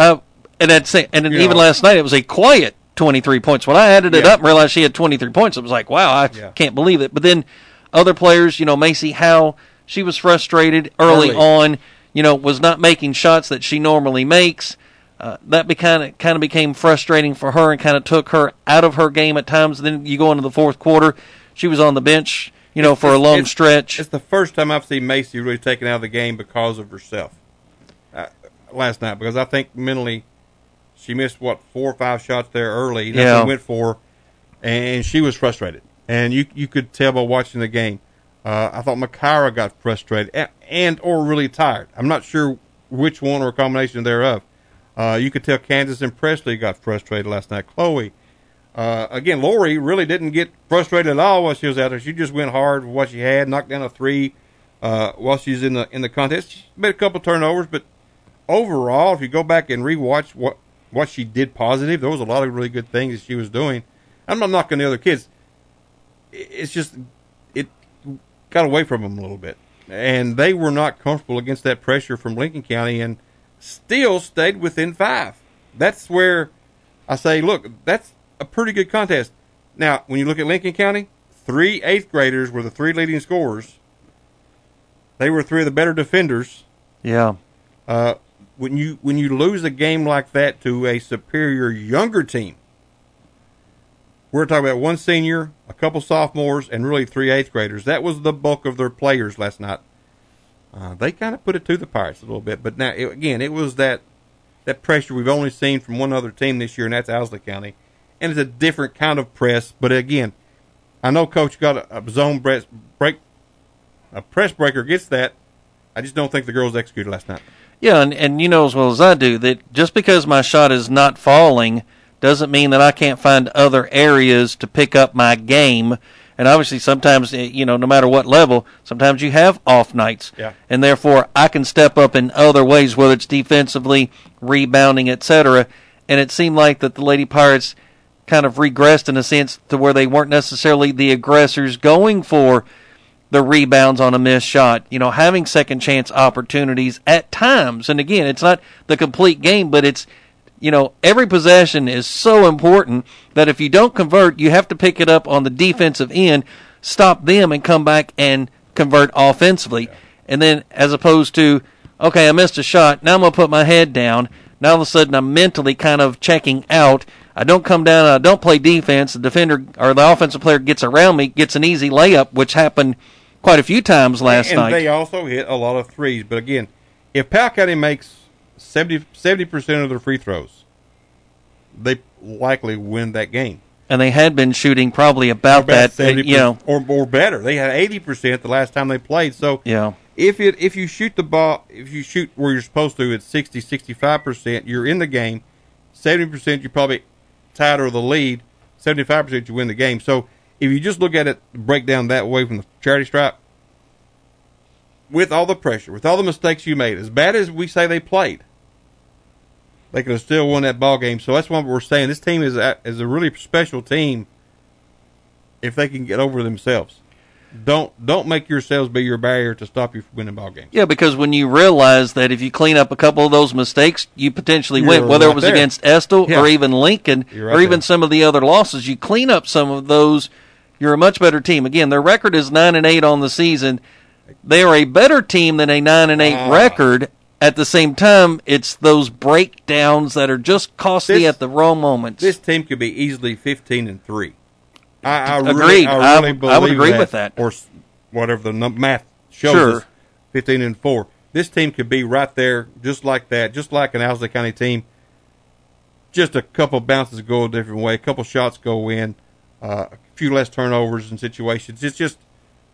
S3: even last night it was a quiet 23 points. When I added it up and realized she had 23 points, it was like, wow, I can't believe it. But then other players, Macy Howe, she was frustrated early on, was not making shots that she normally makes. That kind of became frustrating for her and kind of took her out of her game at times. Then you go into the fourth quarter, she was on the bench, for a long stretch.
S2: It's the first time I've seen Macy really taken out of the game because of herself last night, because I think mentally she missed, 4 or 5 shots there early. That's what went for, and she was frustrated. And you could tell by watching the game. I thought Makara got frustrated and or really tired. I'm not sure which one or a combination thereof. You could tell Kansas and Presley got frustrated last night. Chloe. Again, Lori really didn't get frustrated at all while she was out there. She just went hard with what she had, knocked down a 3 while she's in the contest. She made a couple turnovers, but overall, if you go back and rewatch what she did positive, there was a lot of really good things that she was doing. I'm not knocking the other kids. It's just it got away from them a little bit, and they were not comfortable against that pressure from Lincoln County, and still stayed within 5. That's where I say, look, that's a pretty good contest. Now, when you look at Lincoln County, 3 8th graders were the 3 leading scorers. They were 3 of the better defenders.
S3: Yeah.
S2: When you lose a game like that to a superior younger team, We're talking about one senior, a couple sophomores, and really 3 eighth graders. That was the bulk of their players last night. They kind of put it to the Pirates a little bit, but now it was that pressure we've only seen from one other team this year, and that's Owsley County, and it's a different kind of press. But again, I know Coach got a zone break, a press breaker gets that. I just don't think the girls executed last night.
S3: Yeah, and you know as well as I do that just because my shot is not falling doesn't mean that I can't find other areas to pick up my game. And obviously sometimes, no matter what level, sometimes you have off nights.
S2: Yeah.
S3: And therefore I can step up in other ways, whether it's defensively, rebounding, etc. And it seemed like that the Lady Pirates kind of regressed in a sense to where they weren't necessarily the aggressors going for the rebounds on a missed shot, having second chance opportunities at times. And again, it's not the complete game, but it's, every possession is so important that if you don't convert, you have to pick it up on the defensive end, stop them, and come back and convert offensively. Yeah. And then as opposed to, okay, I missed a shot, now I'm going to put my head down. Now all of a sudden I'm mentally kind of checking out. I don't come down, I don't play defense. The defender or the offensive player gets around me, gets an easy layup, which happened quite a few times last night.
S2: And they also hit a lot of threes. But again, if Powell County makes 70% of their free throws, they likely win that game.
S3: And they had been shooting probably about that,
S2: 70%, or better. They had 80% the last time they played. So
S3: yeah,
S2: if you shoot the ball, if you shoot where you're supposed to at 65%, you're in the game. 70% you're probably tied or the lead. 75% you win the game. So if you just look at it, break down that way from the charity stripe, with all the pressure, with all the mistakes you made, as bad as we say they played, they could have still won that ball game. So that's what we're saying. This team is a really special team if they can get over themselves. Don't make yourselves be your barrier to stop you from winning ball games.
S3: Yeah, because when you realize that if you clean up a couple of those mistakes, you potentially win, whether it was against Estill or even Lincoln or even some of the other losses. You clean up some of those, you're a much better team. Again, their record is 9-8 on the season. They are a better team than a 9-8 record. At the same time, it's those breakdowns that are just costly at the wrong moments.
S2: This team could be easily 15-3. I
S3: Agreed.
S2: really believe
S3: I would agree with that.
S2: Or whatever the math shows us, 15-4. This team could be right there, just like that, just like an Owsley County team. Just a couple bounces go a different way, a couple shots go in, a few less turnovers in situations. It's just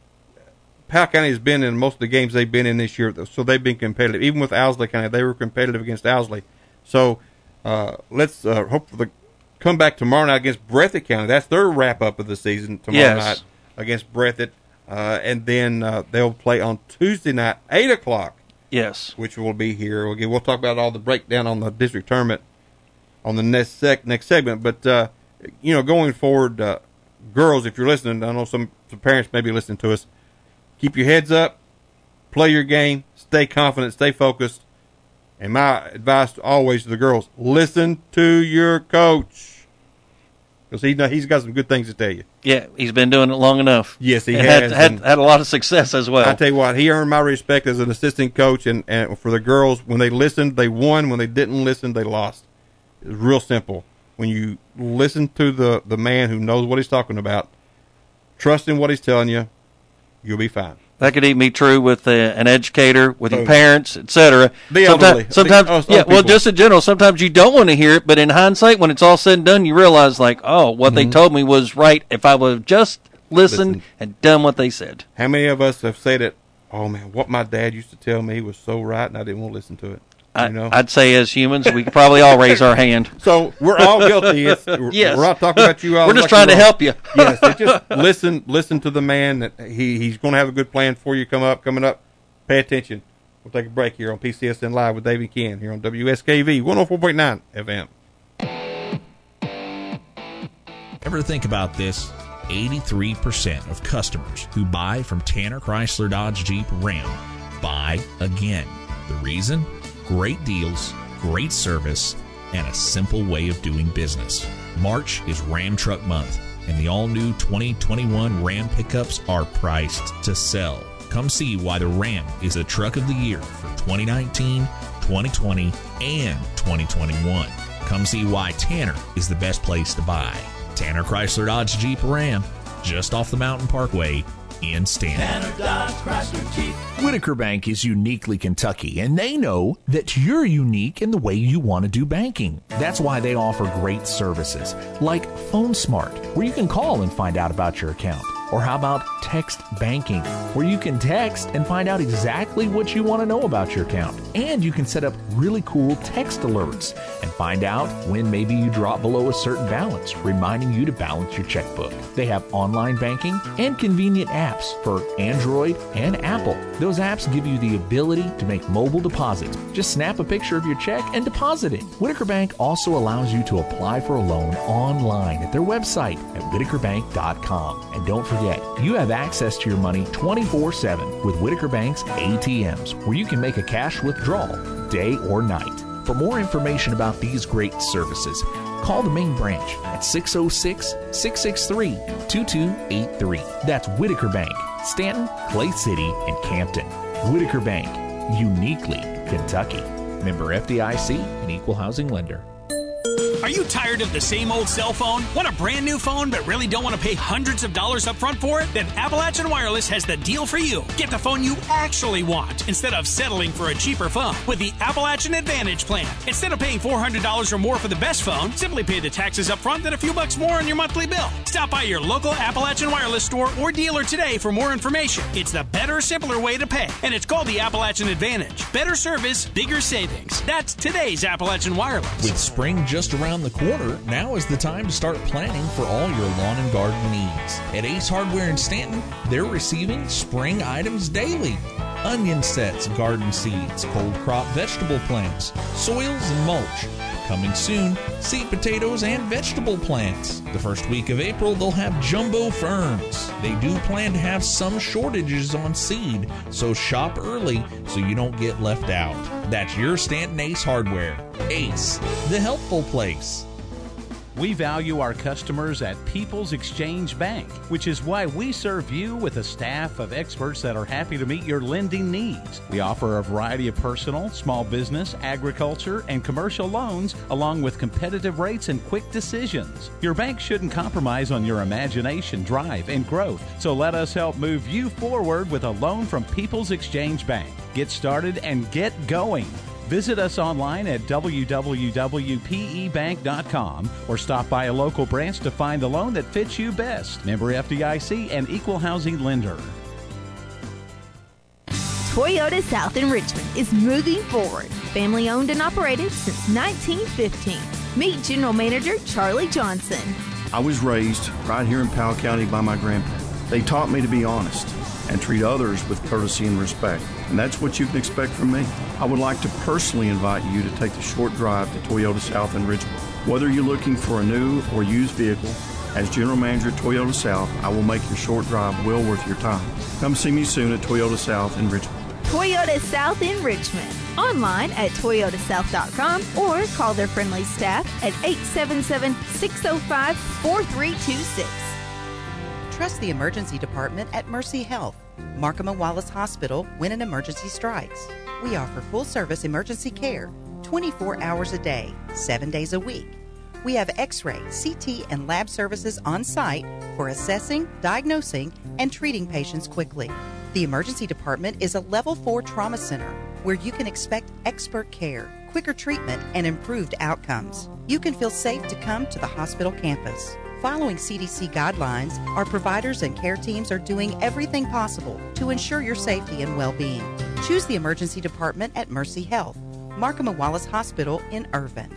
S2: Powell County has been in most of the games they've been in this year, so they've been competitive. Even with Owsley County, they were competitive against Owsley. So let's hope for the comeback tomorrow night against Breathitt County. That's their wrap-up of the season tomorrow night against Breathitt. And then they'll play on Tuesday night, 8 o'clock.
S3: Yes.
S2: Which will be here. Again, we'll talk about all the breakdown on the district tournament on the next segment. But, going forward, girls, if you're listening, I know some parents may be listening to us, keep your heads up, play your game, stay confident, stay focused. And my advice always to the girls, listen to your coach. Because he's got some good things to tell you.
S3: Yeah, he's been doing it long enough.
S2: Yes, he has.
S3: Had a lot of success as well.
S2: I tell you what, he earned my respect as an assistant coach. And for the girls, when they listened, they won. When they didn't listen, they lost. It's real simple. When you listen to the man who knows what he's talking about, trust in what he's telling you, you'll be fine.
S3: That could even be true with an educator, with your parents, etc.
S2: Sometimes,
S3: just in general, sometimes you don't want to hear it, but in hindsight, when it's all said and done, you realize, what they told me was right if I would have just listened and done what they said.
S2: How many of us have said it, oh, man, what my dad used to tell me was so right, and I didn't want to listen to it?
S3: I'd say as humans, we could probably all raise our hand.
S2: So we're all guilty.
S3: Yes.
S2: We're not talking about you all.
S3: We're just trying to help you.
S2: Yes, just listen to the man. That he's going to have a good plan for you coming up. Pay attention. We'll take a break here on PCSN Live with Dave and Ken here on WSKV 104.9 FM.
S5: Ever think about this? 83% of customers who buy from Tanner Chrysler Dodge Jeep Ram buy again. The reason? Great deals, great service, and a simple way of doing business. March is Ram Truck Month, and the all-new 2021 Ram pickups are priced to sell. Come see why the Ram is the truck of the year for 2019, 2020, and 2021. Come see why Tanner is the best place to buy. Tanner Chrysler Dodge Jeep Ram, just off the Mountain Parkway in Stanton.
S11: Tanner Dodge Chrysler Jeep.
S5: Whitaker Bank is uniquely Kentucky, and they know that you're unique in the way you want to do banking. That's why they offer great services like Phone Smart, where you can call and find out about your account. Or how about text banking, where you can text and find out exactly what you want to know about your account. And you can set up really cool text alerts and find out when maybe you drop below a certain balance, reminding you to balance your checkbook. They have online banking and convenient apps for Android and Apple. Those apps give you the ability to make mobile deposits. Just snap a picture of your check and deposit it. Whitaker Bank also allows you to apply for a loan online at their website at whitakerbank.com. And don't forget, you have access to your money 24/7 with Whitaker Bank's ATMs, where you can make a cash withdrawal day or night. For more information about these great services, call the main branch at 606-663-2283. That's Whitaker Bank, Stanton, Clay City, and Campton. Whitaker Bank, uniquely Kentucky. Member FDIC, an equal housing lender.
S12: Are you tired of the same old cell phone? Want a brand new phone but really don't want to pay hundreds of dollars up front for it? Then Appalachian Wireless has the deal for you. Get the phone you actually want instead of settling for a cheaper phone with the Appalachian Advantage plan. Instead of paying $400 or more for the best phone, simply pay the taxes up front, then a few bucks more on your monthly bill. Stop by your local Appalachian Wireless store or dealer today for more information. It's the better, simpler way to pay, and it's called the Appalachian Advantage. Better service, bigger savings. That's today's Appalachian Wireless.
S5: With spring just around the corner, now is the time to start planning for all your lawn and garden needs. At Ace Hardware in Stanton, they're receiving spring items daily. Onion sets, garden seeds, cold crop vegetable plants, soils and mulch. Coming soon, seed potatoes and vegetable plants. The first week of April, they'll have jumbo ferns. They do plan to have some shortages on seed, so shop early so you don't get left out. That's your Stanton Ace Hardware. Ace, the helpful place.
S13: We value our customers at People's Exchange Bank, which is why we serve you with a staff of experts that are happy to meet your lending needs. We offer a variety of personal, small business, agriculture, and commercial loans, along with competitive rates and quick decisions. Your bank shouldn't compromise on your imagination, drive, and growth, so let us help move you forward with a loan from People's Exchange Bank. Get started and get going. Visit us online at www.pebank.com or stop by a local branch to find the loan that fits you best. Member FDIC and equal housing lender.
S14: Toyota South in Richmond is moving forward. Family owned and operated since 1915. Meet General Manager Charlie Johnson.
S15: I was raised right here in Powell County by my grandparents. They taught me to be honest and treat others with courtesy and respect. And that's what you can expect from me. I would like to personally invite you to take the short drive to Toyota South in Richmond. Whether you're looking for a new or used vehicle, as General Manager at Toyota South, I will make your short drive well worth your time. Come see me soon at Toyota South in Richmond.
S14: Toyota South in Richmond. Online at toyotasouth.com or call their friendly staff at 877-605-4326.
S10: Trust the emergency department at Mercy Health, Markham and Wallace Hospital when an emergency strikes. We offer full-service emergency care 24 hours a day, 7 days a week. We have X-ray, CT, and lab services on site for assessing, diagnosing, and treating patients quickly. The emergency department is a Level 4 trauma center where you can expect expert care, quicker treatment, and improved outcomes. You can feel safe to come to the hospital campus. Following CDC guidelines, our providers and care teams are doing everything possible to ensure your safety and well-being. Choose the emergency department at Mercy Health, Markham and Wallace Hospital in Irvine.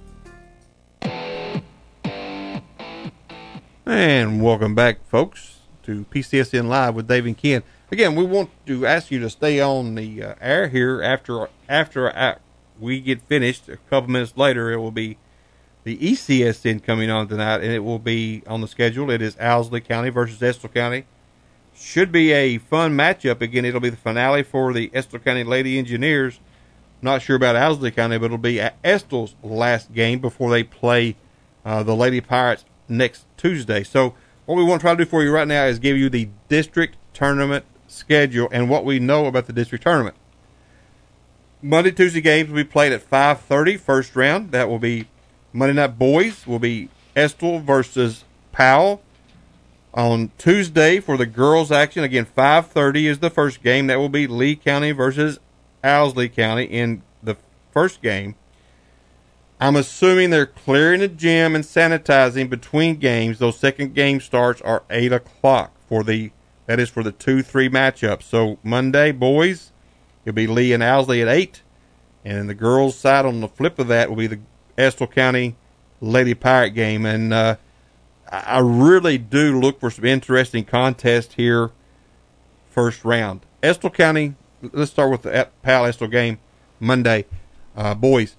S2: And welcome back, folks, to PCSN Live with Dave and Ken. Again, we want to ask you to stay on the air here after we get finished. A couple minutes later, it will be the ECSN coming on tonight, and it will be on the schedule. It is Owsley County versus Estill County. Should be a fun matchup. Again, it'll be the finale for the Estill County Lady Engineers. Not sure about Owsley County, but it'll be Estill's last game before they play the Lady Pirates next Tuesday. So what we want to try to do for you right now is give you the district tournament schedule and what we know about the district tournament. Monday, Tuesday games will be played at 5:30, first round. That will be Monday Night Boys will be Estill versus Powell. On Tuesday for the girls action, again, 5:30 is the first game. That will be Lee County versus Owsley County in the first game. I'm assuming they're clearing the gym and sanitizing between games. Those second game starts are 8 o'clock that is for the 2-3 matchup. So Monday, boys, it'll be Lee and Owsley at 8. And the girls' side on the flip of that will be the Estill County Lady Pirate game. And I really do look for some interesting contests here first round. Estill County, let's start with the Powell Estill game Monday. Boys,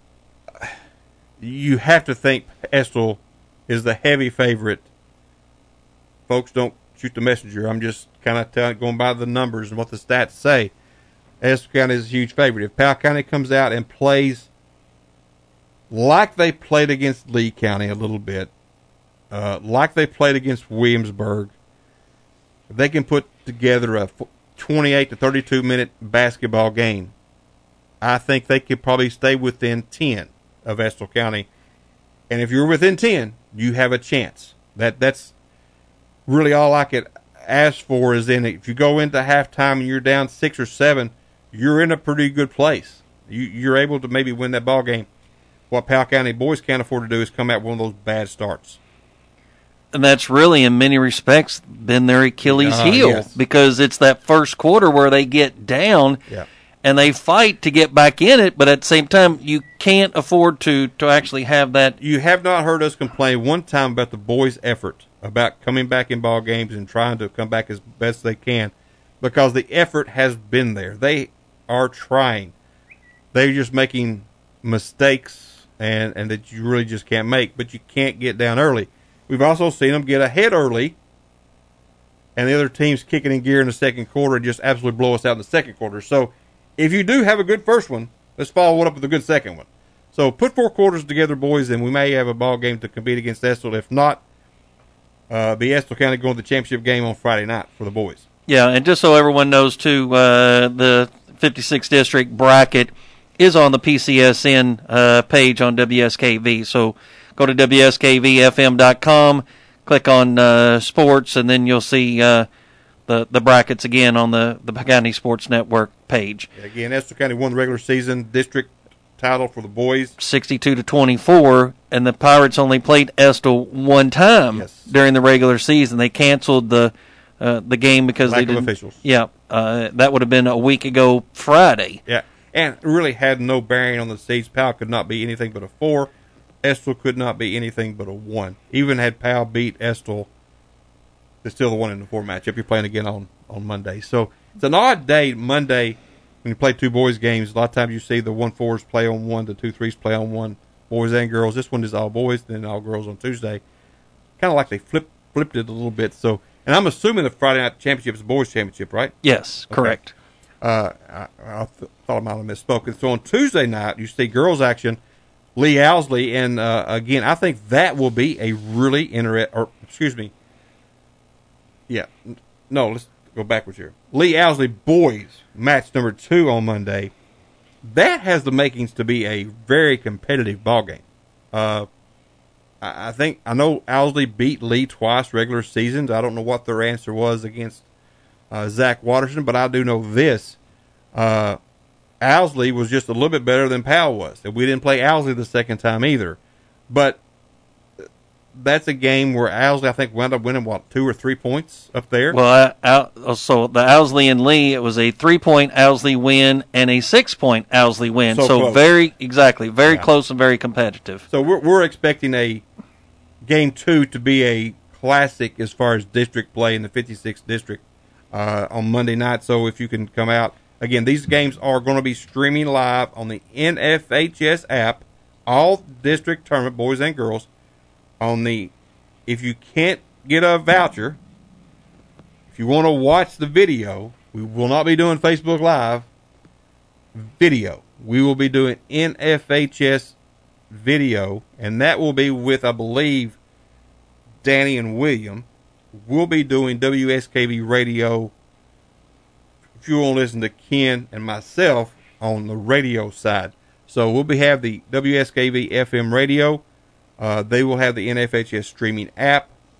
S2: you have to think Estill is the heavy favorite. Folks, don't shoot the messenger. I'm just kind of going by the numbers and what the stats say. Estill County is a huge favorite. If Powell County comes out and plays like they played against Lee County a little bit, like they played against Williamsburg, if they can put together a 28 to 32 minute basketball game, I think they could probably stay within 10 of Estill County. And if you're within 10, you have a chance. That's really all I could ask for. Is in if you go into halftime and you're down 6 or 7, you're in a pretty good place. You're able to maybe win that ball game. What Powell County boys can't afford to do is come out with one of those bad starts.
S3: And that's really, in many respects, been their Achilles heel.
S2: Yes.
S3: Because it's that first quarter where they get down and they fight to get back in it, but at the same time, you can't afford to actually have that.
S2: You have not heard us complain one time about the boys' effort, about coming back in ball games and trying to come back as best they can, because the effort has been there. They are trying. They're just making mistakes and that you really just can't make, but you can't get down early. We've also seen them get ahead early, and the other team's kicking in gear in the second quarter and just absolutely blow us out in the second quarter. So if you do have a good first one, let's follow it up with a good second one. So put 4 quarters together, boys, and we may have a ball game to compete against Estill. If not, the Estill County going to the championship game on Friday night for the boys.
S3: Yeah, and just so everyone knows, too, the 56th District bracket is on the PCSN page on WSKV. So go to WSKVFM.com, click on sports, and then you'll see the brackets again on the County Sports Network page.
S2: Again, Estill County won the regular season district title for the boys,
S3: 62-24, and the Pirates only played Estill one time during the regular season. They canceled the game because
S2: lack
S3: they didn't.
S2: Of officials.
S3: Yeah, that would have been a week ago Friday.
S2: Yeah, and really had no bearing on the seeds. Powell could not be anything but a 4. Estill could not be anything but a 1. Even had Powell beat Estill, it's still the 1 in the 4 matchup. You're playing again on Monday. So it's an odd day, Monday, when you play 2 boys games. A lot of times you see the 1-4s play on 1, the 2-3s play on 1, boys and girls. This one is all boys, then all girls on Tuesday. Kind of like they flipped it a little bit. So, and I'm assuming the Friday night championship is a boys championship, right?
S3: Yes, correct.
S2: I thought I might have misspoken. So on Tuesday night, you see girls action, Lee Owsley, and again, I think that will be a really interesting. Let's go backwards here. Lee Owsley boys match number 2 on Monday. That has the makings to be a very competitive ball game. I know Owsley beat Lee twice regular seasons. I don't know what their answer was against Zach Watterson, but I do know this. Owsley was just a little bit better than Powell was. And we didn't play Owsley the second time either. But that's a game where Owsley, I think, wound up winning, 2 or 3 points up there?
S3: Well, so the Owsley and Lee, it was a 3-point Owsley win and a 6-point Owsley win. So very close and very competitive.
S2: So we're expecting a game 2 to be a classic as far as district play in the 56th district on Monday night. So if you can come out. Again, these games are going to be streaming live on the NFHS app, all district tournament, boys and girls. If you can't get a voucher, if you want to watch the video, we will not be doing Facebook Live video. We will be doing NFHS video, and that will be with, I believe, Danny and William. We'll be doing WSKV radio. If you want to listen to Ken and myself on the radio side. So we'll have the WSKV FM radio. They will have the NFHS streaming app.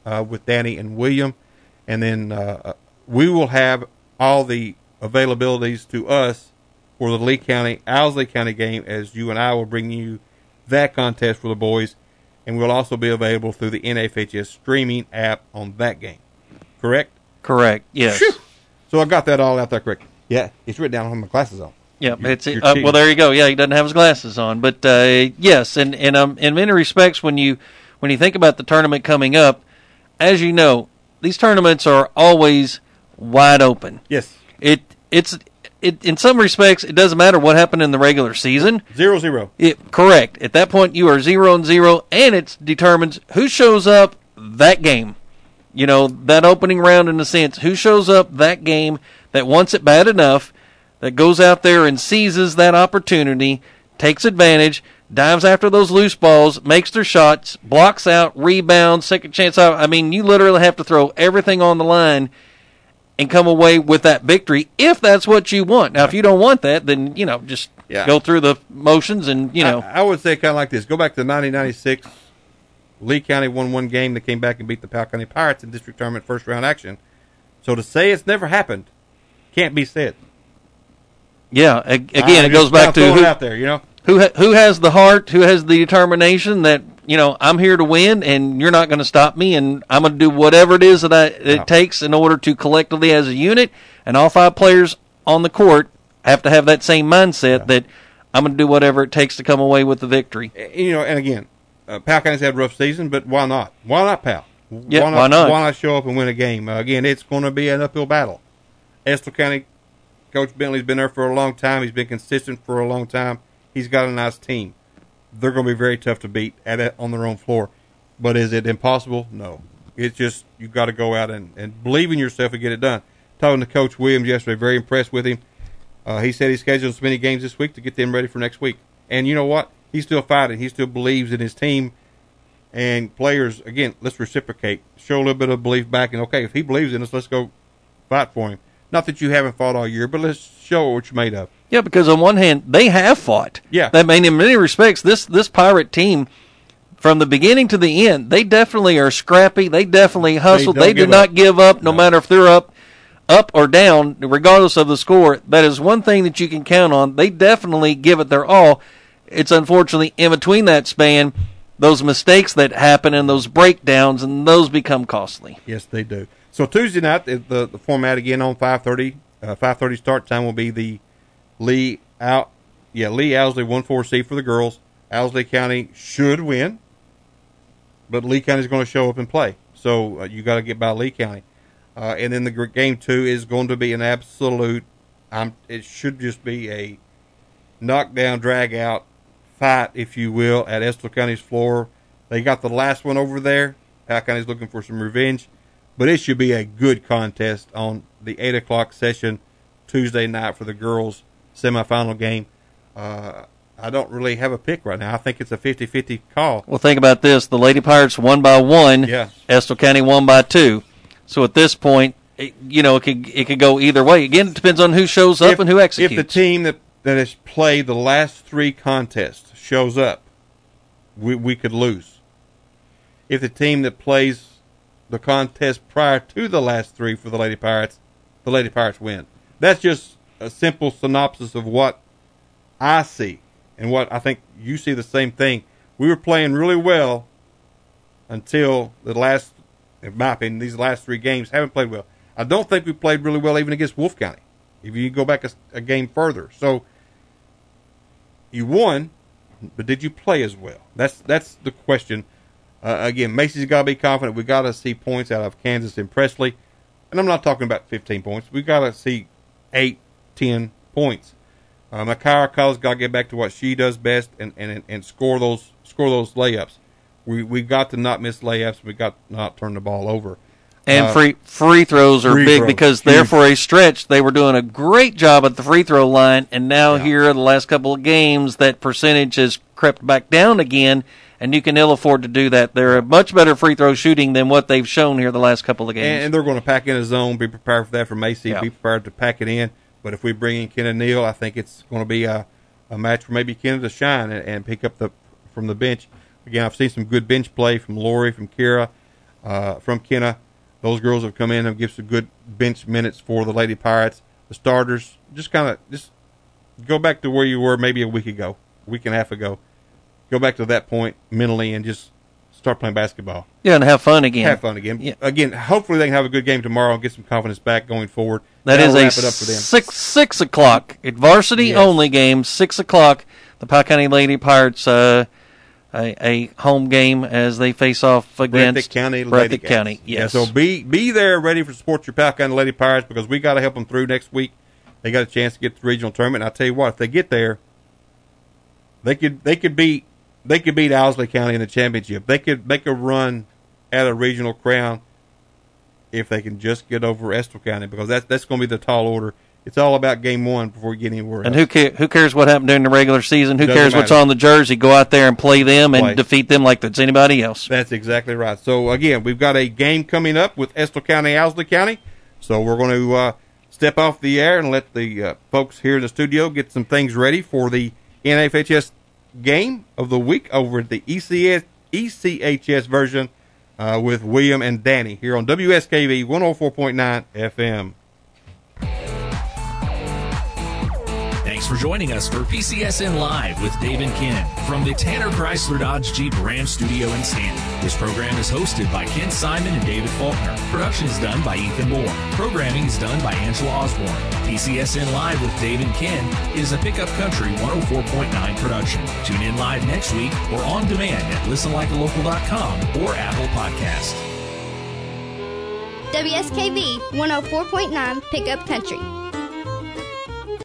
S2: with Danny and William. And then we will have all the availabilities to us for the Lee County, Owsley County game, as you and I will bring you that contest for the boys. And we'll also be available through the NFHS streaming app on that game. Correct?
S3: Correct, yes.
S2: Whew. So I got that all out there correct. Yeah, it's written down with my glasses on.
S3: Yeah, well, there you go. Yeah, he doesn't have his glasses on, but yes, and in many respects, when you think about the tournament coming up, as you know, these tournaments are always wide open.
S2: Yes,
S3: it's in some respects, it doesn't matter what happened in the regular season.
S2: 0-0.
S3: Correct. At that point, you are 0-0, and it determines who shows up that game. You know, that opening round, in a sense, who shows up that game that wants it bad enough, that goes out there and seizes that opportunity, takes advantage, dives after those loose balls, makes their shots, blocks out, rebounds, second chance out. I mean, you literally have to throw everything on the line and come away with that victory if that's what you want. Now, if you don't want that, then, you know, just go through the motions and, you know.
S2: I would say kind of like this. Go back to 1996. Lee County won one game. They came back and beat the Powell County Pirates in district tournament first round action. So to say it's never happened can't be said.
S3: Yeah, again, it goes back to
S2: who out there, you know,
S3: who has the heart, who has the determination that, you know, I'm here to win, and you're not going to stop me, and I'm going to do whatever it is that it takes in order to collectively, as a unit, and all 5 players on the court have to have that same mindset that I'm going to do whatever it takes to come away with the victory.
S2: You know, and again, Powell County's had a rough season, but why not? Why not Powell?
S3: Yeah, why not?
S2: Why not show up and win a game? Again, it's going to be an uphill battle. Estill County, Coach Bentley's been there for a long time. He's been consistent for a long time. He's got a nice team. They're going to be very tough to beat on their own floor. But is it impossible? No. It's just you've got to go out and believe in yourself and get it done. Talking to Coach Williams yesterday, very impressed with him. He said he scheduled as many games this week to get them ready for next week. And you know what? He's still fighting. He still believes in his team. And players, again, let's reciprocate. Show a little bit of belief back. And, okay, if he believes in us, let's go fight for him. Not that you haven't fought all year, but let's show what you're made of.
S3: Yeah, because on one hand, they have fought.
S2: Yeah.
S3: I mean, in many respects, this Pirate team, from the beginning to the end, they definitely are scrappy. They definitely hustle. They do not give up, no matter if they're up or down, regardless of the score. That is one thing that you can count on. They definitely give it their all. It's unfortunately in between that span, those mistakes that happen and those breakdowns, and those become costly.
S2: Yes, they do. So Tuesday night, the format again on 5:30. 5:30 start time will be the Lee Owsley 1-4C for the girls. Owsley County should win, but Lee County is going to show up and play. So you got to get by Lee County. And then the game 2 is going to be an absolute. It should just be a knockdown, drag out fight, if you will, at Estill County's floor. They got the last one over there. Powell County's looking for some revenge. But it should be a good contest on the 8 o'clock session Tuesday night for the girls' semifinal game. I don't really have a pick right now. I think it's a 50-50 call.
S3: Well, think about this. The Lady Pirates won by 1.
S2: Yeah.
S3: Estill County won by 2. So at this point, it could go either way. Again, it depends on who shows up and who executes.
S2: If the team that has played the last 3 contests shows up, we could lose. If the team that plays the contest prior to the last 3 for the Lady Pirates win. That's just a simple synopsis of what I see and what I think you see the same thing. We were playing really well until the last, in my opinion, these last 3 games haven't played well. I don't think we played really well even against Wolf County, if you go back a game further. So you won, but did you play as well? That's the question. Again, Macy's got to be confident. We got to see points out of Kansas and Presley. And I'm not talking about 15 points. We got to see 8, 10 points. Makara Collins got to get back to what she does best and score those layups. We've got to not miss layups. We've got to not turn the ball over.
S3: And free throws are big because there for a stretch they were doing a great job at the free throw line, and now here the last couple of games that percentage has crept back down again, and you can ill afford to do that. They're a much better free throw shooting than what they've shown here the last couple of games.
S2: And they're going to pack in a zone, be prepared for that from Macy, be prepared to pack it in. But if we bring in Kenna Neal, I think it's going to be a match for maybe Kenna to shine and pick up from the bench. Again, I've seen some good bench play from Lori, from Kira. from Kenna. Those girls have come in and give some good bench minutes for the Lady Pirates. The starters, just go back to where you were maybe a week and a half ago. Go back to that point mentally and just start playing basketball.
S3: Yeah, and have fun again.
S2: Yeah. Again, hopefully they can have a good game tomorrow and get some confidence back going forward.
S3: That'll
S2: wrap it up for them.
S3: 6 o'clock. Varsity only game, 6 o'clock. The Powell County Lady Pirates, a home game as they face off against
S2: Breathitt County.
S3: Yes.
S2: Yeah, so be there ready to support your Powell County Lady Pirates because we got to help them through next week. They got a chance to get to the regional tournament. And I'll tell you what, if they get there, they could beat Owsley County in the championship. They could make a run at a regional crown if they can just get over Estill County because that's going to be the tall order. It's all about game one before we get anywhere else.
S3: And who cares what happened during the regular season? Who
S2: Doesn't
S3: cares what's
S2: matter.
S3: on the jersey? Go out there and play them and defeat them like it's anybody else.
S2: That's exactly right. So, again, we've got a game coming up with Estill County, Owsley County. So we're going to step off the air and let the folks here in the studio get some things ready for the NFHS game of the week over at the ECHS version with William and Danny here on WSKV 104.9 FM.
S1: Thanks for joining us for PCSN Live with Dave and Ken from the Tanner Chrysler Dodge Jeep Ram Studio in Sandy. This program is hosted by Ken Simon and David Faulkner. Production is done by Ethan Moore. Programming is done by Angela Osborne. PCSN Live with Dave and Ken is a Pickup Country 104.9 production. Tune in live next week or on demand at listenlikealocal.com or Apple Podcast.
S16: WSKV 104.9 Pickup Country.